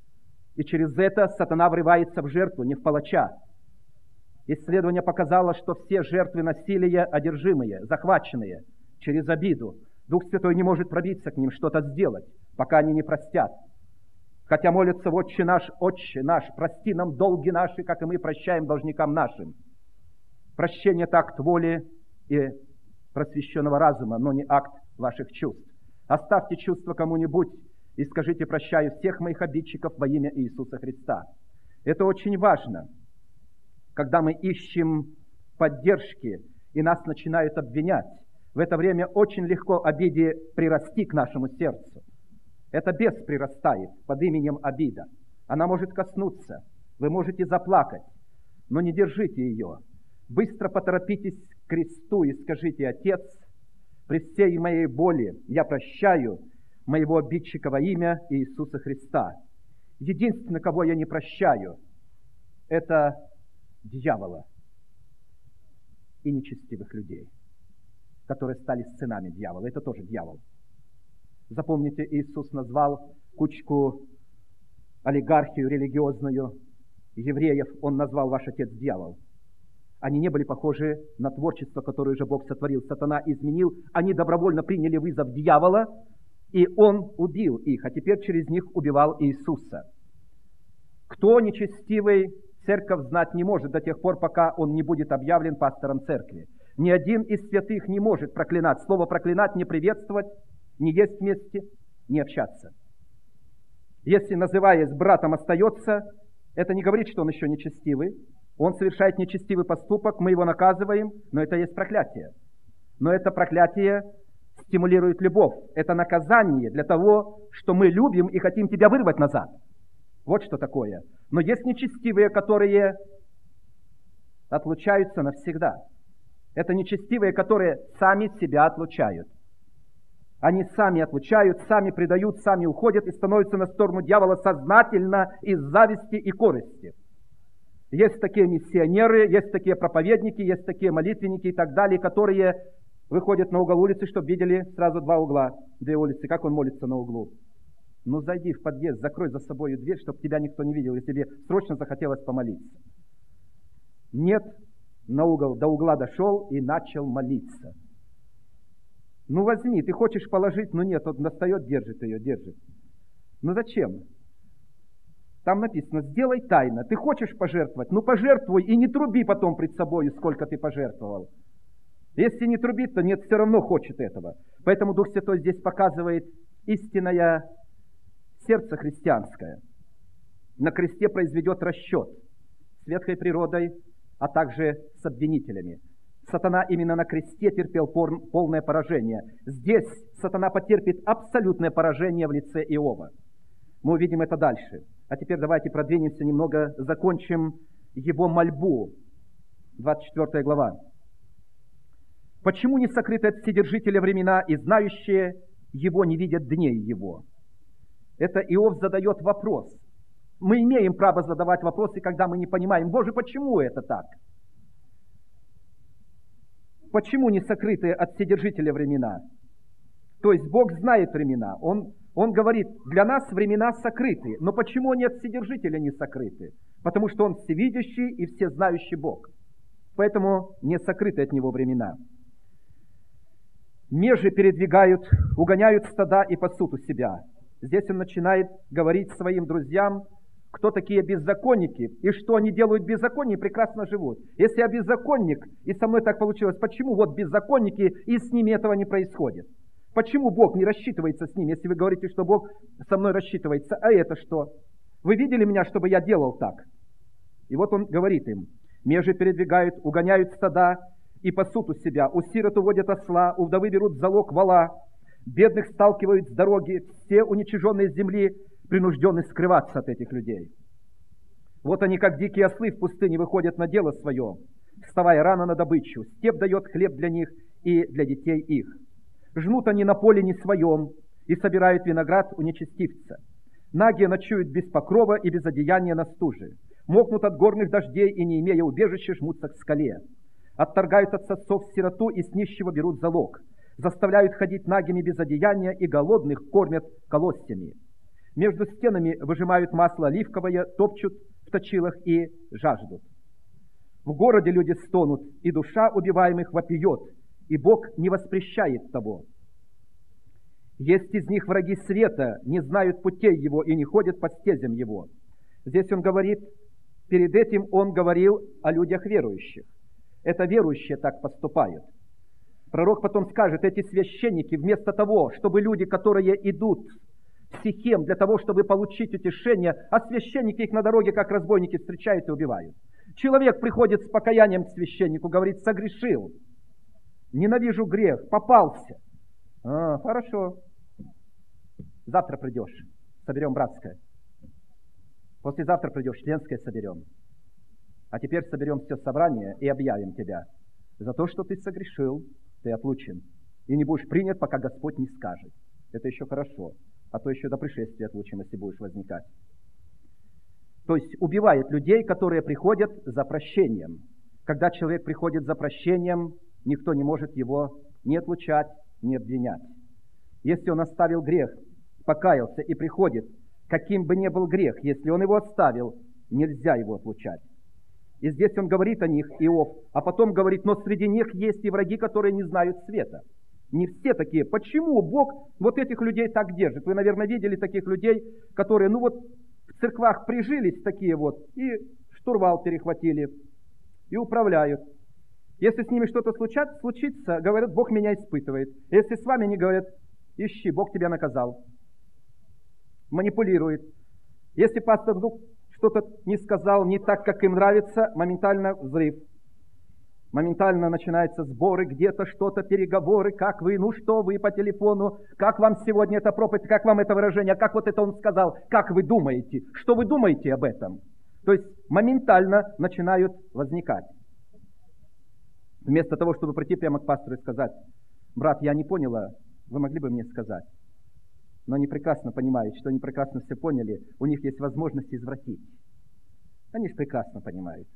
Speaker 1: И через это сатана врывается в жертву, не в палача. Исследование показало, что все жертвы насилия одержимые, захваченные через обиду. Дух Святой не может пробиться к ним, что-то сделать, пока они не простят. Хотя молятся: «Отче наш, Отче наш, прости нам долги наши, как и мы прощаем должникам нашим». Прощение – это акт воли и просвещенного разума, но не акт ваших чувств. Оставьте чувства кому-нибудь и скажите: «Прощаю всех моих обидчиков во имя Иисуса Христа». Это очень важно. Когда мы ищем поддержки и нас начинают обвинять, в это время очень легко обиде прирасти к нашему сердцу. Это бес прирастает под именем обида. Она может коснуться, вы можете заплакать, но не держите ее. Быстро поторопитесь к кресту и скажите: «Отец, При всей моей боли я прощаю моего обидчика во имя Иисуса Христа. Единственное, кого я не прощаю, это дьявола и нечестивых людей, которые стали сынами дьявола. Это тоже дьявол. Запомните, Иисус назвал кучку олигархию религиозную евреев, Он назвал ваш отец дьявол. Они не были похожи на творчество, которое уже Бог сотворил. Сатана изменил. Они добровольно приняли вызов дьявола, и он убил их, а теперь через них убивал Иисуса. Кто нечестивый, церковь знать не может до тех пор, пока он не будет объявлен пастором церкви. Ни один из святых не может проклинать. Слово проклинать, не приветствовать, не есть вместе, не общаться. Если, называясь братом, остается, это не говорит, что он еще нечестивый. Он совершает нечестивый поступок, мы его наказываем, но это есть проклятие. Но это проклятие стимулирует любовь. Это наказание для того, что мы любим и хотим тебя вырвать назад. Вот что такое. Но есть нечестивые, которые отлучаются навсегда. Это нечестивые, которые сами себя отлучают. Они сами отлучают, сами предают, сами уходят и становятся на сторону дьявола сознательно из зависти и корысти. Есть такие миссионеры, есть такие проповедники, есть такие молитвенники и так далее, которые выходят на угол улицы, чтобы видели сразу два угла, две улицы. Как он молится на углу? Ну, зайди в подъезд, закрой за собой дверь, чтобы тебя никто не видел, если тебе срочно захотелось помолиться. Нет, на угол, до угла дошел и начал молиться. Ну, возьми, ты хочешь положить, но нет, он достает, держит ее, держит. Ну, зачем? Там написано, сделай тайно. Ты хочешь пожертвовать? Ну, пожертвуй и не труби потом пред собой, сколько ты пожертвовал. Если не трубит, то нет, все равно хочет этого. Поэтому Дух Святой здесь показывает истинное сердце христианское. На кресте произведет расчет с ветхой природой, а также с обвинителями. Сатана именно на кресте терпел полное поражение. Здесь сатана потерпит абсолютное поражение в лице Иова. Мы увидим это дальше. А теперь давайте продвинемся немного, закончим его мольбу. двадцать четвёртая глава. «Почему не сокрыты от Вседержителя времена, и знающие его не видят дней его?» Это Иов задает вопрос. Мы имеем право задавать вопросы, когда мы не понимаем, Боже, почему это так? Почему не сокрыты от Вседержителя времена? То есть Бог знает времена. Он, он говорит, для нас времена сокрыты. Но почему они от Вседержителя не сокрыты? Потому что Он всевидящий и всезнающий Бог. Поэтому не сокрыты от Него времена. Межи передвигают, угоняют стада и пасут у себя. Здесь он начинает говорить своим друзьям, кто такие беззаконники, и что они делают беззаконие, и прекрасно живут. Если я беззаконник, и со мной так получилось, почему вот беззаконники, и с ними этого не происходит? Почему Бог не рассчитывается с ними, если вы говорите, что Бог со мной рассчитывается? А это что? Вы видели меня, чтобы я делал так? И вот он говорит им, межи передвигают, угоняют стада и пасут у себя, у сирот уводят осла, у вдовы берут залог вола, бедных сталкивают с дороги, все уничиженные с земли принуждены скрываться от этих людей. Вот они, как дикие ослы в пустыне, выходят на дело свое, вставая рано на добычу. Степь дает хлеб для них и для детей их. Жнут они на поле не своем и собирают виноград у нечестивца. Нагие ночуют без покрова и без одеяния на стуже. Мокнут от горных дождей и, не имея убежища, жмутся к скале. Отторгают от отцов сироту и с нищего берут залог. Заставляют ходить нагими без одеяния и голодных кормят колостями. Между стенами выжимают масло оливковое, топчут в точилах и жаждут. В городе люди стонут, и душа убиваемых вопиет, и Бог не воспрещает того. Есть из них враги света, не знают путей его и не ходят по стезям его. Здесь он говорит, перед этим он говорил о людях верующих. Это верующие так поступают. Пророк потом скажет, эти священники, вместо того, чтобы люди, которые идут в Сихем для того, чтобы получить утешение, а священники их на дороге, как разбойники, встречают и убивают. Человек приходит с покаянием к священнику, говорит, согрешил, ненавижу грех, попался. А, хорошо. Завтра придешь, соберем братское. Послезавтра придешь, членское соберем. А теперь соберем все собрание и объявим тебя. За то, что ты согрешил, ты отлучен. и не будешь принят, пока Господь не скажет. Это еще хорошо, а то еще до пришествия отлучим, если будешь возникать. То есть убивает людей, которые приходят за прощением. Когда человек приходит за прощением, никто не может его ни отлучать, ни обвинять. Если он оставил грех, покаялся и приходит, каким бы ни был грех, если он его оставил, нельзя его отлучать. И здесь он говорит о них, Иов, а потом говорит, но среди них есть и враги, которые не знают света. Не все такие. Почему Бог вот этих людей так держит? Вы, наверное, видели таких людей, которые, ну вот, в церквах прижились такие вот, и штурвал перехватили, и управляют. Если с ними что-то случится, случится, говорят, Бог меня испытывает. Если с вами не говорят, ищи, Бог тебя наказал. Манипулирует. Если пастор вдруг что-то не сказал не так, как им нравится, моментально взрыв. Моментально начинаются сборы, где-то что-то, переговоры, как вы, ну что вы по телефону, как вам сегодня эта проповедь, как вам это выражение, как вот это он сказал, как вы думаете, что вы думаете об этом? То есть моментально начинают возникать. Вместо того, чтобы прийти прямо к пастору и сказать, брат, я не поняла, вы могли бы мне сказать? Но они прекрасно понимают, что они прекрасно все поняли, у них есть возможность извратить. Они же прекрасно понимают.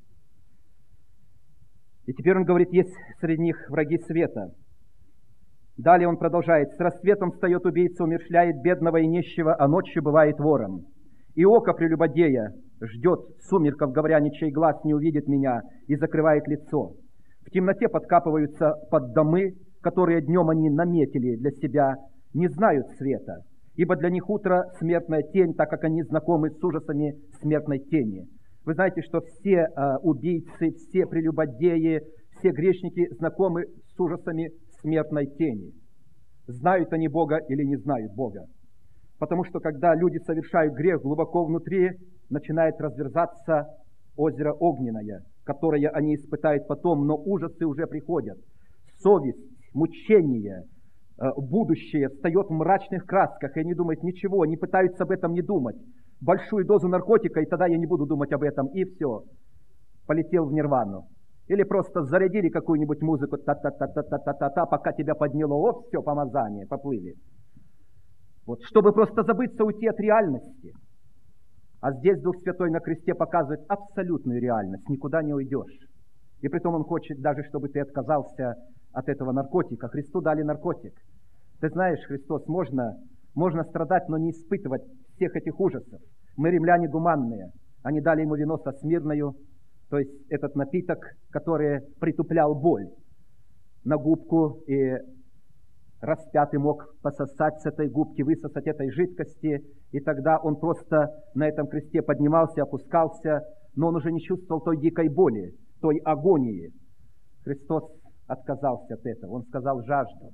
Speaker 1: И теперь он говорит, есть среди них враги света. Далее он продолжает. С рассветом встает убийца, умерщвляет бедного и нищего, а ночью бывает вором. И око прелюбодея ждет сумерков, говоря, ничей глаз не увидит меня, и закрывает лицо. В темноте подкапываются под домы, которые днем они наметили для себя, не знают света, ибо для них утро смертная тень, так как они знакомы с ужасами смертной тени. Вы знаете, что все э, убийцы, все прелюбодеи, все грешники знакомы с ужасами смертной тени. Знают они Бога или не знают Бога. Потому что когда люди совершают грех глубоко внутри, начинает разверзаться озеро огненное, которое они испытают потом, но ужасы уже приходят. Совесть, мучение, э, будущее встает в мрачных красках, и они думают, ничего, не пытаются об этом не думать. Большую дозу наркотика, и тогда я не буду думать об этом, и все, полетел в нирвану. Или просто зарядили какую-нибудь музыку, та-та-та-та-та-та-та, пока тебя подняло, о, все, помазание, поплыли. Вот, чтобы просто забыться, уйти от реальности. А здесь Дух Святой на кресте показывает абсолютную реальность, никуда не уйдешь. И притом Он хочет даже, чтобы ты отказался от этого наркотика. Христу дали наркотик. Ты знаешь, Христос, можно, можно страдать, но не испытывать всех этих ужасов. Мы, римляне, гуманные. Они дали ему вино со смирною, то есть этот напиток, который притуплял боль на губку, и распятый мог пососать с этой губки, высосать этой жидкости, и тогда он просто на этом кресте поднимался, опускался, но он уже не чувствовал той дикой боли, той агонии. Христос отказался от этого. Он сказал, жажду.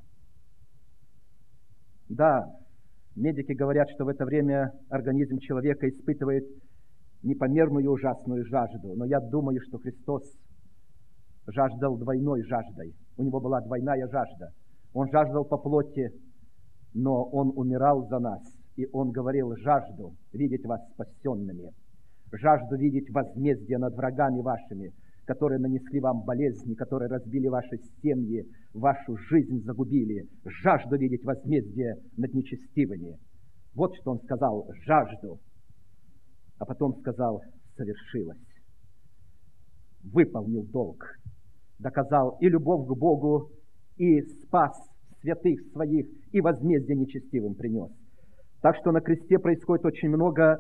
Speaker 1: Да, медики говорят, что в это время организм человека испытывает непомерную ужасную жажду. Но я думаю, что Христос жаждал двойной жаждой. У него была двойная жажда. Он жаждал по плоти, но Он умирал за нас. И Он говорил, жажду видеть вас спасенными. Жажду видеть возмездие над врагами вашими, которые нанесли вам болезни, которые разбили ваши семьи, вашу жизнь загубили. Жажду видеть возмездие над нечестивыми. Вот что Он сказал, жажду. А потом сказал, совершилось. Выполнил долг. Доказал и любовь к Богу, и спас святых своих, и возмездие нечестивым принес. Так что на кресте происходит очень много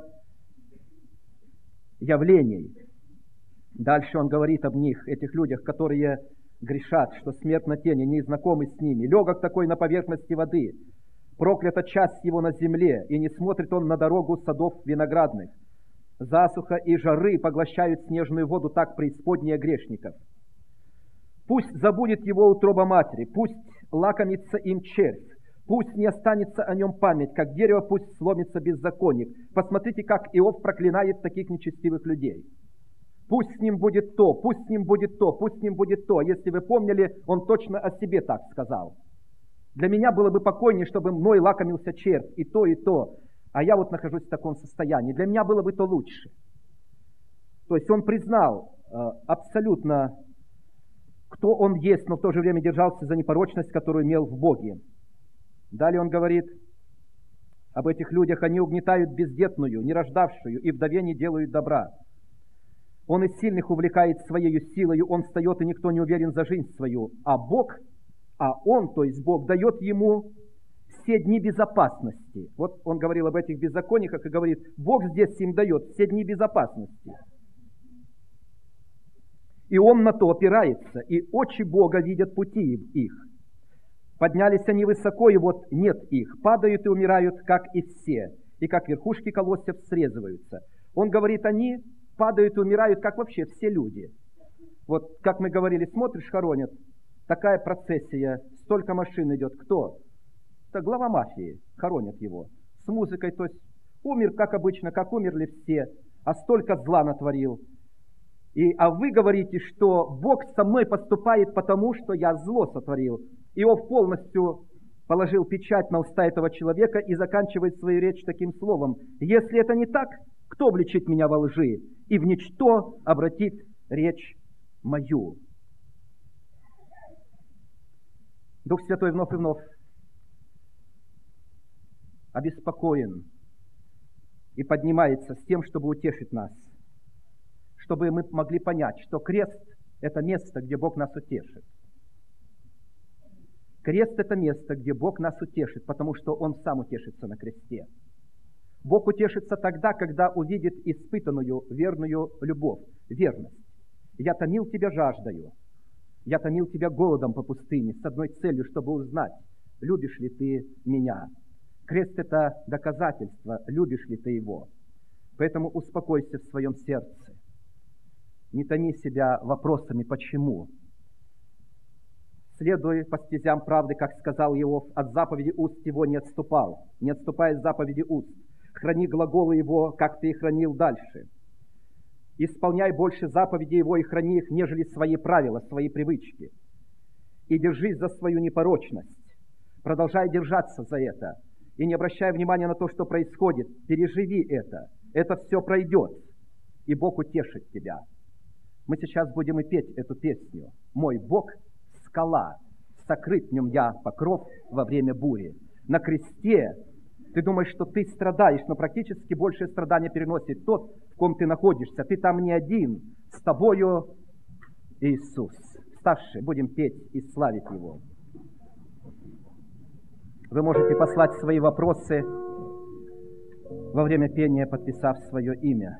Speaker 1: явлений. Дальше он говорит об них, этих людях, которые грешат, что смерть на тени, не знакомы с ними. Легок такой на поверхности воды, проклята часть его на земле, и не смотрит он на дорогу садов виноградных. Засуха и жары поглощают снежную воду, так преисподняя грешников. Пусть забудет его утроба матери, пусть лакомится им червь, пусть не останется о нем память, как дерево пусть сломится беззаконник. Посмотрите, как Иов проклинает таких нечестивых людей. Пусть с ним будет то, пусть с ним будет то, пусть с ним будет то. Если вы помнили, он точно о себе так сказал. Для меня было бы покойнее, чтобы мной лакомился червь, и то, и то. А я вот нахожусь в таком состоянии. Для меня было бы то лучше. То есть он признал э, абсолютно, кто он есть, но в то же время держался за непорочность, которую имел в Боге. Далее он говорит об этих людях: они угнетают бездетную, нерождавшую, и вдове не делают добра. Он из сильных увлекает своею силою, он встает, и никто не уверен за жизнь свою. А Бог, а он, то есть Бог, дает ему все дни безопасности. Вот он говорил об этих беззаконниках и говорит: Бог здесь им дает все дни безопасности. И он на то опирается, и очи Бога видят пути их. Поднялись они высоко, и вот нет их. Падают и умирают, как и все, и как верхушки колосьев срезываются. Он говорит, они падают и умирают, как вообще все люди. Вот, как мы говорили, смотришь, хоронят, такая процессия, столько машин идет. Кто? Это глава мафии, хоронят его. С музыкой, то есть умер, как обычно, как умерли все, а столько зла натворил. И, а вы говорите, что Бог со мной поступает потому, что я зло сотворил. Иов полностью положил печать на уста этого человека и заканчивает свою речь таким словом: если это не так, кто обличит меня во лжи и в ничто обратит речь мою? Дух Святой вновь и вновь обеспокоен и поднимается с тем, чтобы утешить нас, чтобы мы могли понять, что крест – это место, где Бог нас утешит. Крест – это место, где Бог нас утешит, потому что Он сам утешится на кресте. Бог утешится тогда, когда увидит испытанную верную любовь, верность. «Я томил тебя жаждою, я томил тебя голодом по пустыне, с одной целью, чтобы узнать, любишь ли ты меня». Крест – это доказательство, любишь ли ты его. Поэтому успокойся в своем сердце. Не томи себя вопросами «почему?». Следуй по стезям правды, как сказал Иов, от заповеди уст его не отступал, не отступая от заповеди уст. Храни глаголы его, как ты их хранил дальше. Исполняй больше заповедей его и храни их, нежели свои правила, свои привычки. И держись за свою непорочность. Продолжай держаться за это. И не обращай внимания на то, что происходит. Переживи это. Это все пройдет. И Бог утешит тебя. Мы сейчас будем и петь эту песню. «Мой Бог – скала, сокрыт в нем я покров во время бури». На кресте ты думаешь, что ты страдаешь, но практически большее страдание переносит тот, в ком ты находишься. Ты там не один, с тобою Иисус. Вставши, будем петь и славить Его. Вы можете послать свои вопросы во время пения, подписав свое имя.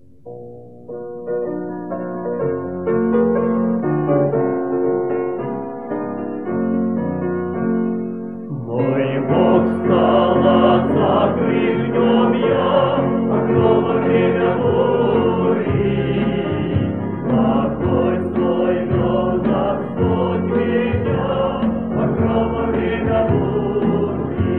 Speaker 2: Мой Бог скала, закрыт в нем я, покров во время бури. Покой свой вел Господь меня, покров во время бури.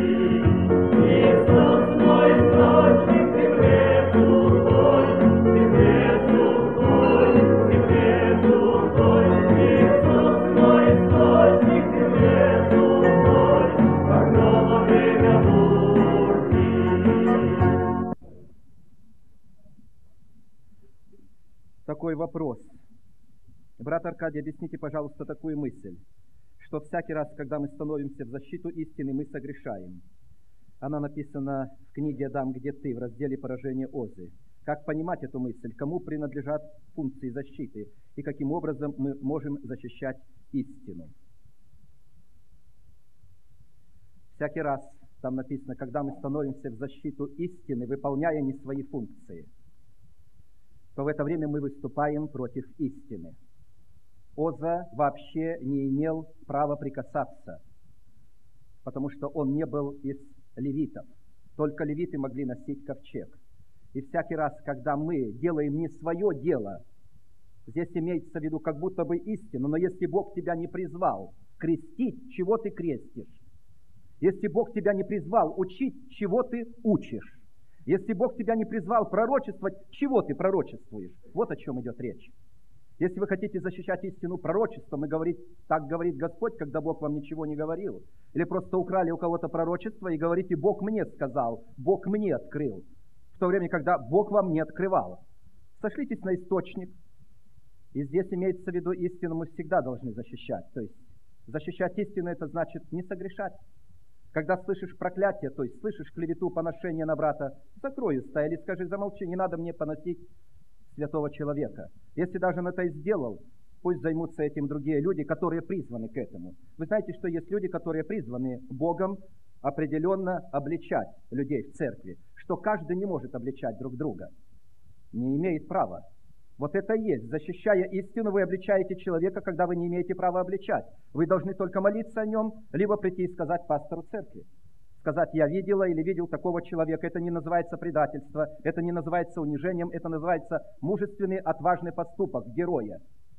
Speaker 2: Иисус мой источник в земле сухой, в земле сухой, в земле сухой. Иисус мой источник в земле сухой, покров во время бури.
Speaker 1: Такой вопрос. Брат Аркадий, объясните, пожалуйста, такую мысль, что всякий раз, когда мы становимся в защиту истины, мы согрешаем. Она написана в книге «Адам, где ты», в разделе «Поражение Озы». Как понимать эту мысль? Кому принадлежат функции защиты? И каким образом мы можем защищать истину? Всякий раз, там написано, когда мы становимся в защиту истины, выполняя не свои функции, то в это время мы выступаем против истины. Оза вообще не имел права прикасаться, потому что он не был из левитов. Только левиты могли носить ковчег. И всякий раз, когда мы делаем не свое дело, здесь имеется в виду как будто бы истину, но если Бог тебя не призвал крестить, чего ты крестишь? Если Бог тебя не призвал учить, чего ты учишь? Если Бог тебя не призвал пророчествовать, чего ты пророчествуешь? Вот о чем идет речь. Если вы хотите защищать истину пророчеством и говорить, так говорит Господь, когда Бог вам ничего не говорил, или просто украли у кого-то пророчество и говорите, Бог мне сказал, Бог мне открыл, в то время, когда Бог вам не открывал. Сошлитесь на источник, И здесь имеется в виду истину мы всегда должны защищать. То есть защищать истину — это значит не согрешать. Когда слышишь проклятие, то есть слышишь клевету, поношение на брата, закрой уста или скажи: замолчи, не надо мне поносить святого человека. Если даже он это и сделал, пусть займутся этим другие люди, которые призваны к этому. Вы знаете, что есть люди, которые призваны Богом определенно обличать людей в церкви, что каждый не может обличать друг друга, не имеет права. Вот это и есть. Защищая истину, вы обличаете человека, когда вы не имеете права обличать. Вы должны только молиться о нем, либо прийти и сказать пастору церкви. Сказать: я видела или видел такого человека. Это не называется предательство, это не называется унижением, это называется мужественный, отважный поступок героя.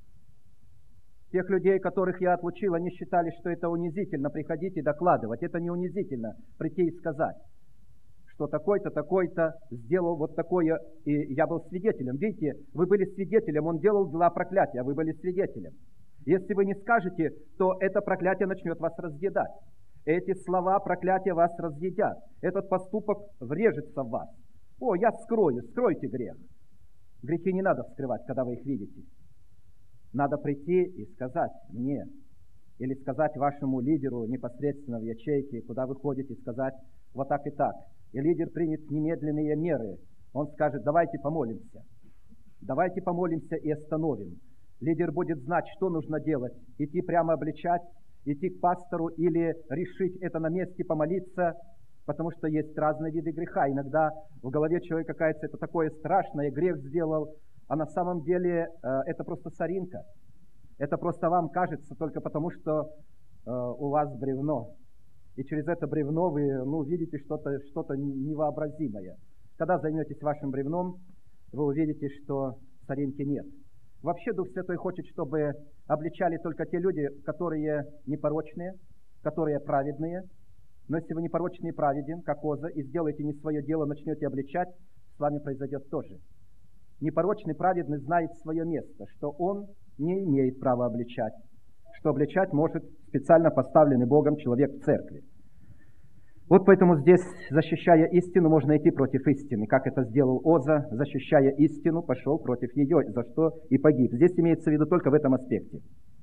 Speaker 1: Тех людей, которых я отлучил, они считали, что это унизительно приходить и докладывать. Это не унизительно прийти и сказать, что такой-то, такой-то сделал вот такое, и я был свидетелем. Видите, вы были свидетелем, он делал дела проклятия, а вы были свидетелем. Если вы не скажете, то это проклятие начнет вас разъедать. Эти слова проклятия вас разъедят. Этот поступок врежется в вас. О, я скрою, скройте грех. Грехи не надо скрывать, когда вы их видите. Надо прийти и сказать мне, или сказать вашему лидеру непосредственно в ячейке, куда вы ходите, сказать: вот так и так. И лидер примет немедленные меры. Он скажет: давайте помолимся. Давайте помолимся и остановим. Лидер будет знать, что нужно делать. Идти прямо обличать, идти к пастору или решить это на месте, помолиться. Потому что есть разные виды греха. Иногда в голове человека кажется, это такое страшное, грех сделал. А на самом деле это просто соринка. Это просто вам кажется только потому, что у вас бревно. И через это бревно вы ну, видите что-то что-то невообразимое. Когда займетесь вашим бревном, вы увидите, что соринки нет. Вообще Дух Святой хочет, чтобы обличали только те люди, которые непорочные, которые праведные. Но если вы непорочный и праведен, как Оза, и сделаете не свое дело, начнете обличать, с вами произойдет то же. Непорочный праведный знает свое место, что он не имеет права обличать, что обличать может специально поставленный Богом человек в церкви. Вот поэтому здесь, защищая истину, можно идти против истины, как это сделал Оза, защищая истину, пошел против ее, за что и погиб. Здесь имеется в виду только в этом аспекте.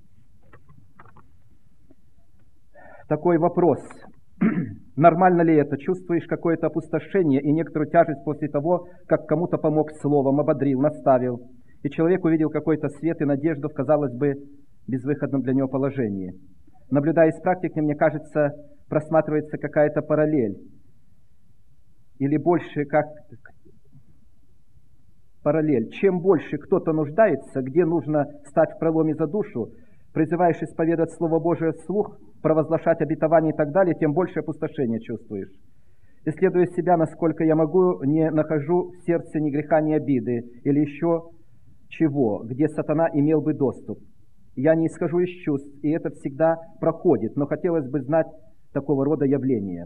Speaker 1: Такой вопрос. Нормально ли это? Чувствуешь какое-то опустошение и некоторую тяжесть после того, как кому-то помог словом, ободрил, наставил, и человек увидел какой-то свет и надежду в, казалось бы, безвыходном для него положении. Наблюдая из практики, мне кажется, просматривается какая-то параллель. Или больше как параллель. Чем больше кто-то нуждается, где нужно стать в проломе за душу, призываешь исповедать Слово Божие вслух, провозглашать обетование и так далее, тем больше опустошение чувствуешь. Исследуя себя, насколько я могу, не нахожу в сердце ни греха, ни обиды, или еще чего, где сатана имел бы доступ. Я не исхожу из чувств, и это всегда проходит, но хотелось бы знать такого рода явления.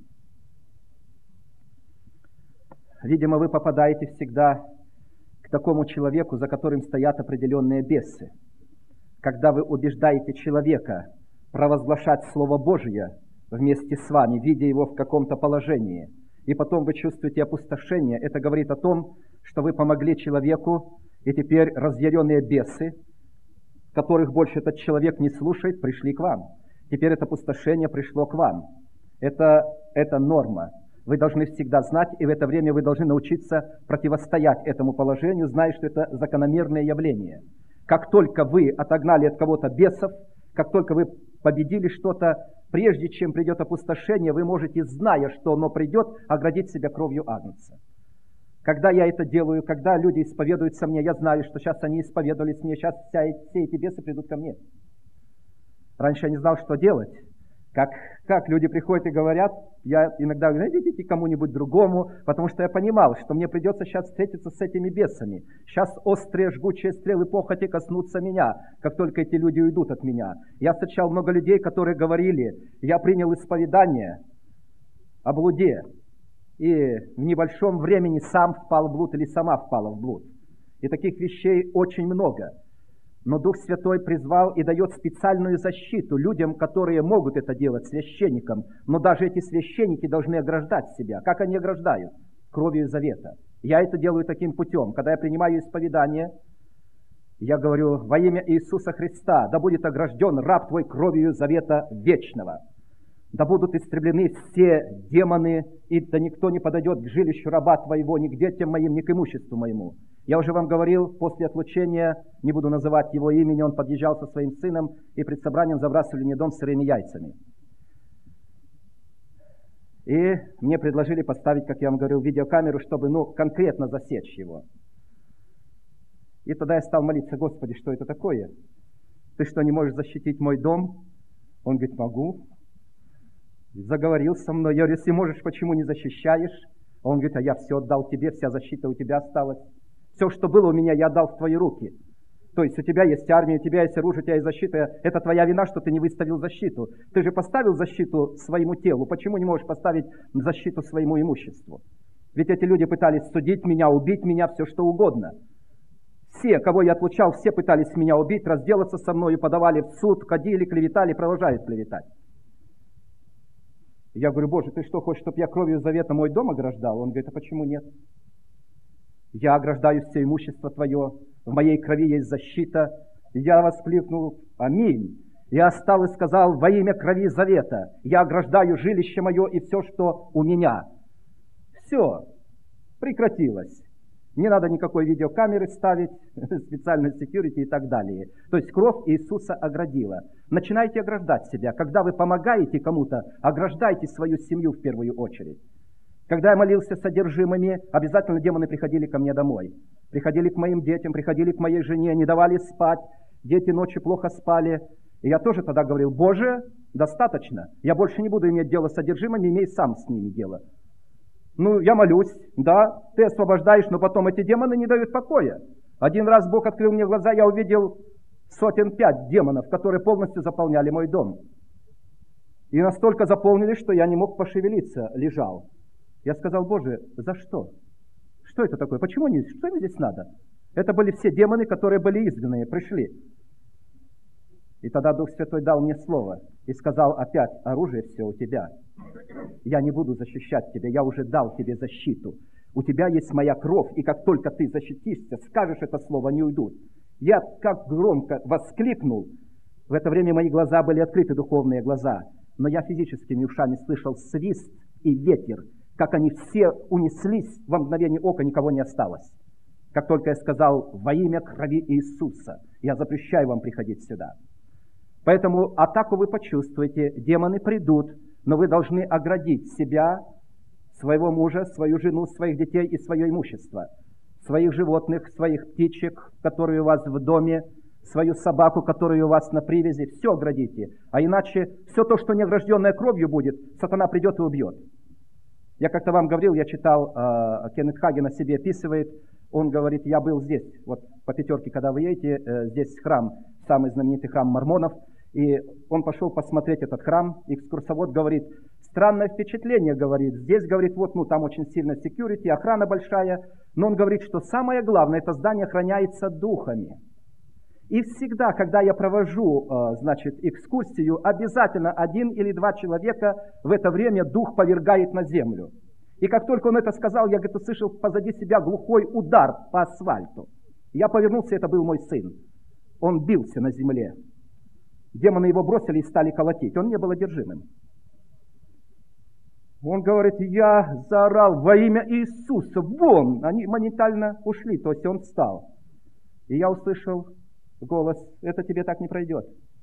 Speaker 1: Видимо, вы попадаете всегда к такому человеку, за которым стоят определенные бесы. Когда вы убеждаете человека провозглашать Слово Божие вместе с вами, видя его в каком-то положении, и потом вы чувствуете опустошение, это говорит о том, что вы помогли человеку, и теперь разъяренные бесы, которых больше этот человек не слушает, пришли к вам. Теперь это опустошение пришло к вам. Это, это норма. Вы должны всегда знать, и в это время вы должны научиться противостоять этому положению, зная, что это закономерное явление. Как только вы отогнали от кого-то бесов, как только вы победили что-то, прежде чем придет опустошение, вы можете, зная, что оно придет, оградить себя кровью агнца. Когда я это делаю, когда люди исповедуются мне, я знаю, что сейчас они исповедовались мне, сейчас вся, все эти бесы придут ко мне. Раньше я не знал, что делать. Как, как люди приходят и говорят, я иногда говорю: идите кому-нибудь другому, потому что я понимал, что мне придется сейчас встретиться с этими бесами. Сейчас острые жгучие стрелы похоти коснутся меня, как только эти люди уйдут от меня. Я встречал много людей, которые говорили: я принял исповедание о блуде, и в небольшом времени сам впал в блуд или сама впала в блуд. И таких вещей очень много. Но Дух Святой призвал и дает специальную защиту людям, которые могут это делать, священникам. Но даже эти священники должны ограждать себя. Как они ограждают? Кровью завета. Я это делаю таким путем. Когда я принимаю исповедание, Я говорю, во имя Иисуса Христа, да будет огражден раб твой кровью завета вечного. Да будут истреблены все демоны, и да никто не подойдет к жилищу раба твоего, ни к детям моим, ни к имуществу моему. Я уже вам говорил, после отлучения, не буду называть его имени, он подъезжал со своим сыном, и пред собранием забрасывали мне дом сырыми яйцами. И мне предложили поставить, как я вам говорил, видеокамеру, чтобы, ну, конкретно засечь его. И тогда я стал молиться: Господи, что это такое? Ты что, не можешь защитить мой дом? Он говорит: могу. Заговорил со мной. Я говорю: если можешь, почему не защищаешь? Он говорит: а я все отдал тебе, вся защита у тебя осталась. Все, что было у меня, я отдал в твои руки. То есть у тебя есть армия, у тебя есть оружие, у тебя есть защита. Это твоя вина, что ты не выставил защиту. Ты же поставил защиту своему телу. Почему не можешь поставить защиту своему имуществу? Ведь эти люди пытались судить меня, убить меня, все что угодно. Все, кого я отлучал, все пытались меня убить, разделаться со мной, подавали в суд, ходили, клеветали, продолжают клеветать. Я говорю: Боже, ты что, хочешь, чтобы я кровью завета мой дом ограждал? Он говорит: а почему нет? Я ограждаю все имущество твое, в моей крови есть защита. Я воскликнул: аминь. Я стал и сказал: во имя крови завета я ограждаю жилище мое и все, что у меня. Все, прекратилось. Не надо никакой видеокамеры ставить, специальной security и так далее. То есть кровь Иисуса оградила. Начинайте ограждать себя. Когда вы помогаете кому-то, ограждайте свою семью в первую очередь. Когда я молился с одержимыми, обязательно демоны приходили ко мне домой. Приходили к моим детям, приходили к моей жене, не давали спать. Дети ночью плохо спали. И я тоже тогда говорил: Боже, достаточно. Я больше не буду иметь дело с одержимыми, имей сам с ними дело. Ну, я молюсь, да, ты освобождаешь, но потом эти демоны не дают покоя. Один раз Бог открыл мне глаза, я увидел сотен пять демонов, которые полностью заполняли мой дом. И настолько заполнили, что я не мог пошевелиться, лежал. Я сказал: Боже, за что? Что это такое? Почему они, что им здесь надо? Это были все демоны, которые были изгнаны, пришли. И тогда Дух Святой дал мне слово и сказал опять: оружие все у тебя. Я не буду защищать тебя, я уже дал тебе защиту. У тебя есть моя кровь, и как только ты защитишься, скажешь это слово, они уйдут. Я как громко воскликнул. В это время мои глаза были открыты, духовные глаза, но я физическими ушами слышал свист и ветер, как они все унеслись, во мгновение ока никого не осталось. Как только я сказал: во имя крови Иисуса, я запрещаю вам приходить сюда. Поэтому атаку вы почувствуете, демоны придут, но вы должны оградить себя, своего мужа, свою жену, своих детей и свое имущество, своих животных, своих птичек, которые у вас в доме, свою собаку, которая у вас на привязи, все оградите. А иначе все то, что не огражденное кровью будет, сатана придет и убьет. Я как-то вам говорил, я читал, э, Кеннет Хаген о себе описывает, он говорит: я был здесь, вот по пятерке, когда вы едете, э, здесь храм, самый знаменитый храм мормонов, и он пошел посмотреть этот храм, экскурсовод говорит: странное впечатление, говорит, здесь, говорит, вот, ну, там очень сильно security, охрана большая, но он говорит, что самое главное, это здание охраняется духами. И всегда, когда я провожу, значит, экскурсию, обязательно один или два человека в это время дух повергает на землю. И как только он это сказал, я, говорит, услышал позади себя глухой удар по асфальту. Я повернулся, это был мой сын. Он бился на земле. Демоны его бросили и стали колотить. Он не был одержимым. Он говорит: я заорал во имя Иисуса, вон! Они моментально ушли, то есть он встал. И я услышал голос: это тебе так не пройдет.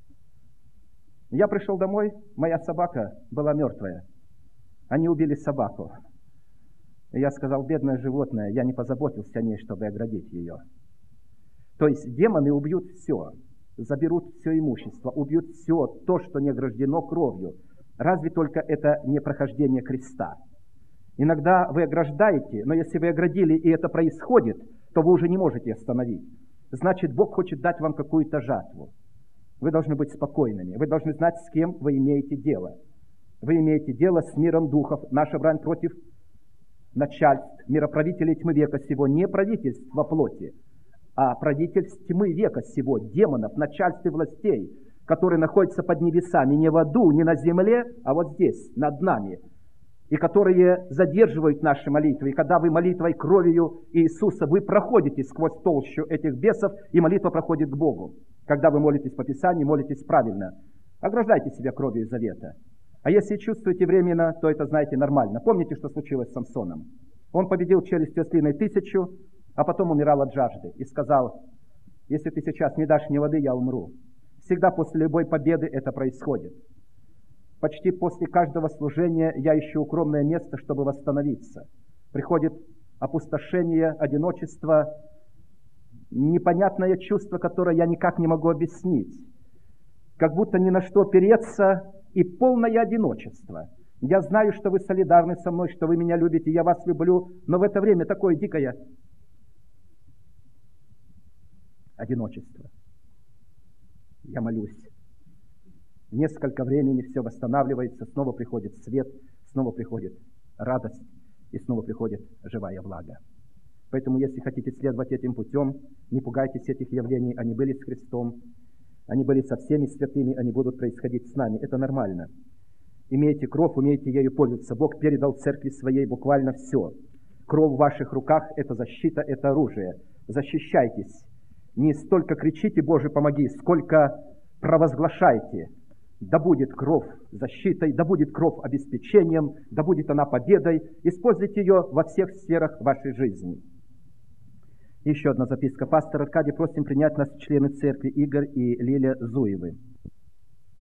Speaker 1: Я пришел домой, моя собака была мертвая. Они убили собаку. И я сказал: бедное животное, я не позаботился о ней, чтобы оградить ее. То есть демоны убьют все, заберут все имущество, убьют все то, что не ограждено кровью. Разве только это не прохождение креста. Иногда вы ограждаете, но если вы оградили и это происходит, то вы уже не можете остановить. Значит, Бог хочет дать вам какую-то жатву. Вы должны быть спокойными. Вы должны знать, с кем вы имеете дело. Вы имеете дело с миром духов. Наша брань против начальств, мироправителей тьмы века сего. Не правительство плоти, а правительств тьмы века сего, демонов, начальств и властей, которые находятся под небесами, не в аду, не на земле, а вот здесь, над нами. и которые задерживают наши молитвы. И когда вы молитвой кровью Иисуса, вы проходите сквозь толщу этих бесов, и молитва проходит к Богу. Когда вы молитесь по Писанию, молитесь правильно. Ограждайте себя кровью завета. А если чувствуете временно, то это, знаете, нормально. Помните, что случилось с Самсоном? Он победил челюстью ослиной тысячу, а потом умирал от жажды. И сказал: если ты сейчас не дашь мне воды, я умру. Всегда после любой победы это происходит. Почти после каждого служения я ищу укромное место, чтобы восстановиться. Приходит опустошение, одиночество, непонятное чувство, которое я никак не могу объяснить. Как будто ни на что опереться и полное одиночество. Я знаю, что вы солидарны со мной, что вы меня любите, я вас люблю, но в это время такое дикое одиночество. Я молюсь. Несколько времени все восстанавливается, снова приходит свет, снова приходит радость и снова приходит живая влага. Поэтому, если хотите следовать этим путем, не пугайтесь этих явлений. Они были с Христом, они были со всеми святыми, они будут происходить с нами. Это нормально. Имейте кровь, умейте ею пользоваться. Бог передал церкви своей буквально все. Кровь в ваших руках – это защита, это оружие. Защищайтесь. Не столько кричите: «Боже, помоги», сколько провозглашайте: да будет кровь защитой, да будет кровь обеспечением, да будет она победой. Используйте ее во всех сферах вашей жизни. Еще одна записка. Пастор Аркадий, просим принять нас в члены церкви Игорь и Лиля Зуевы.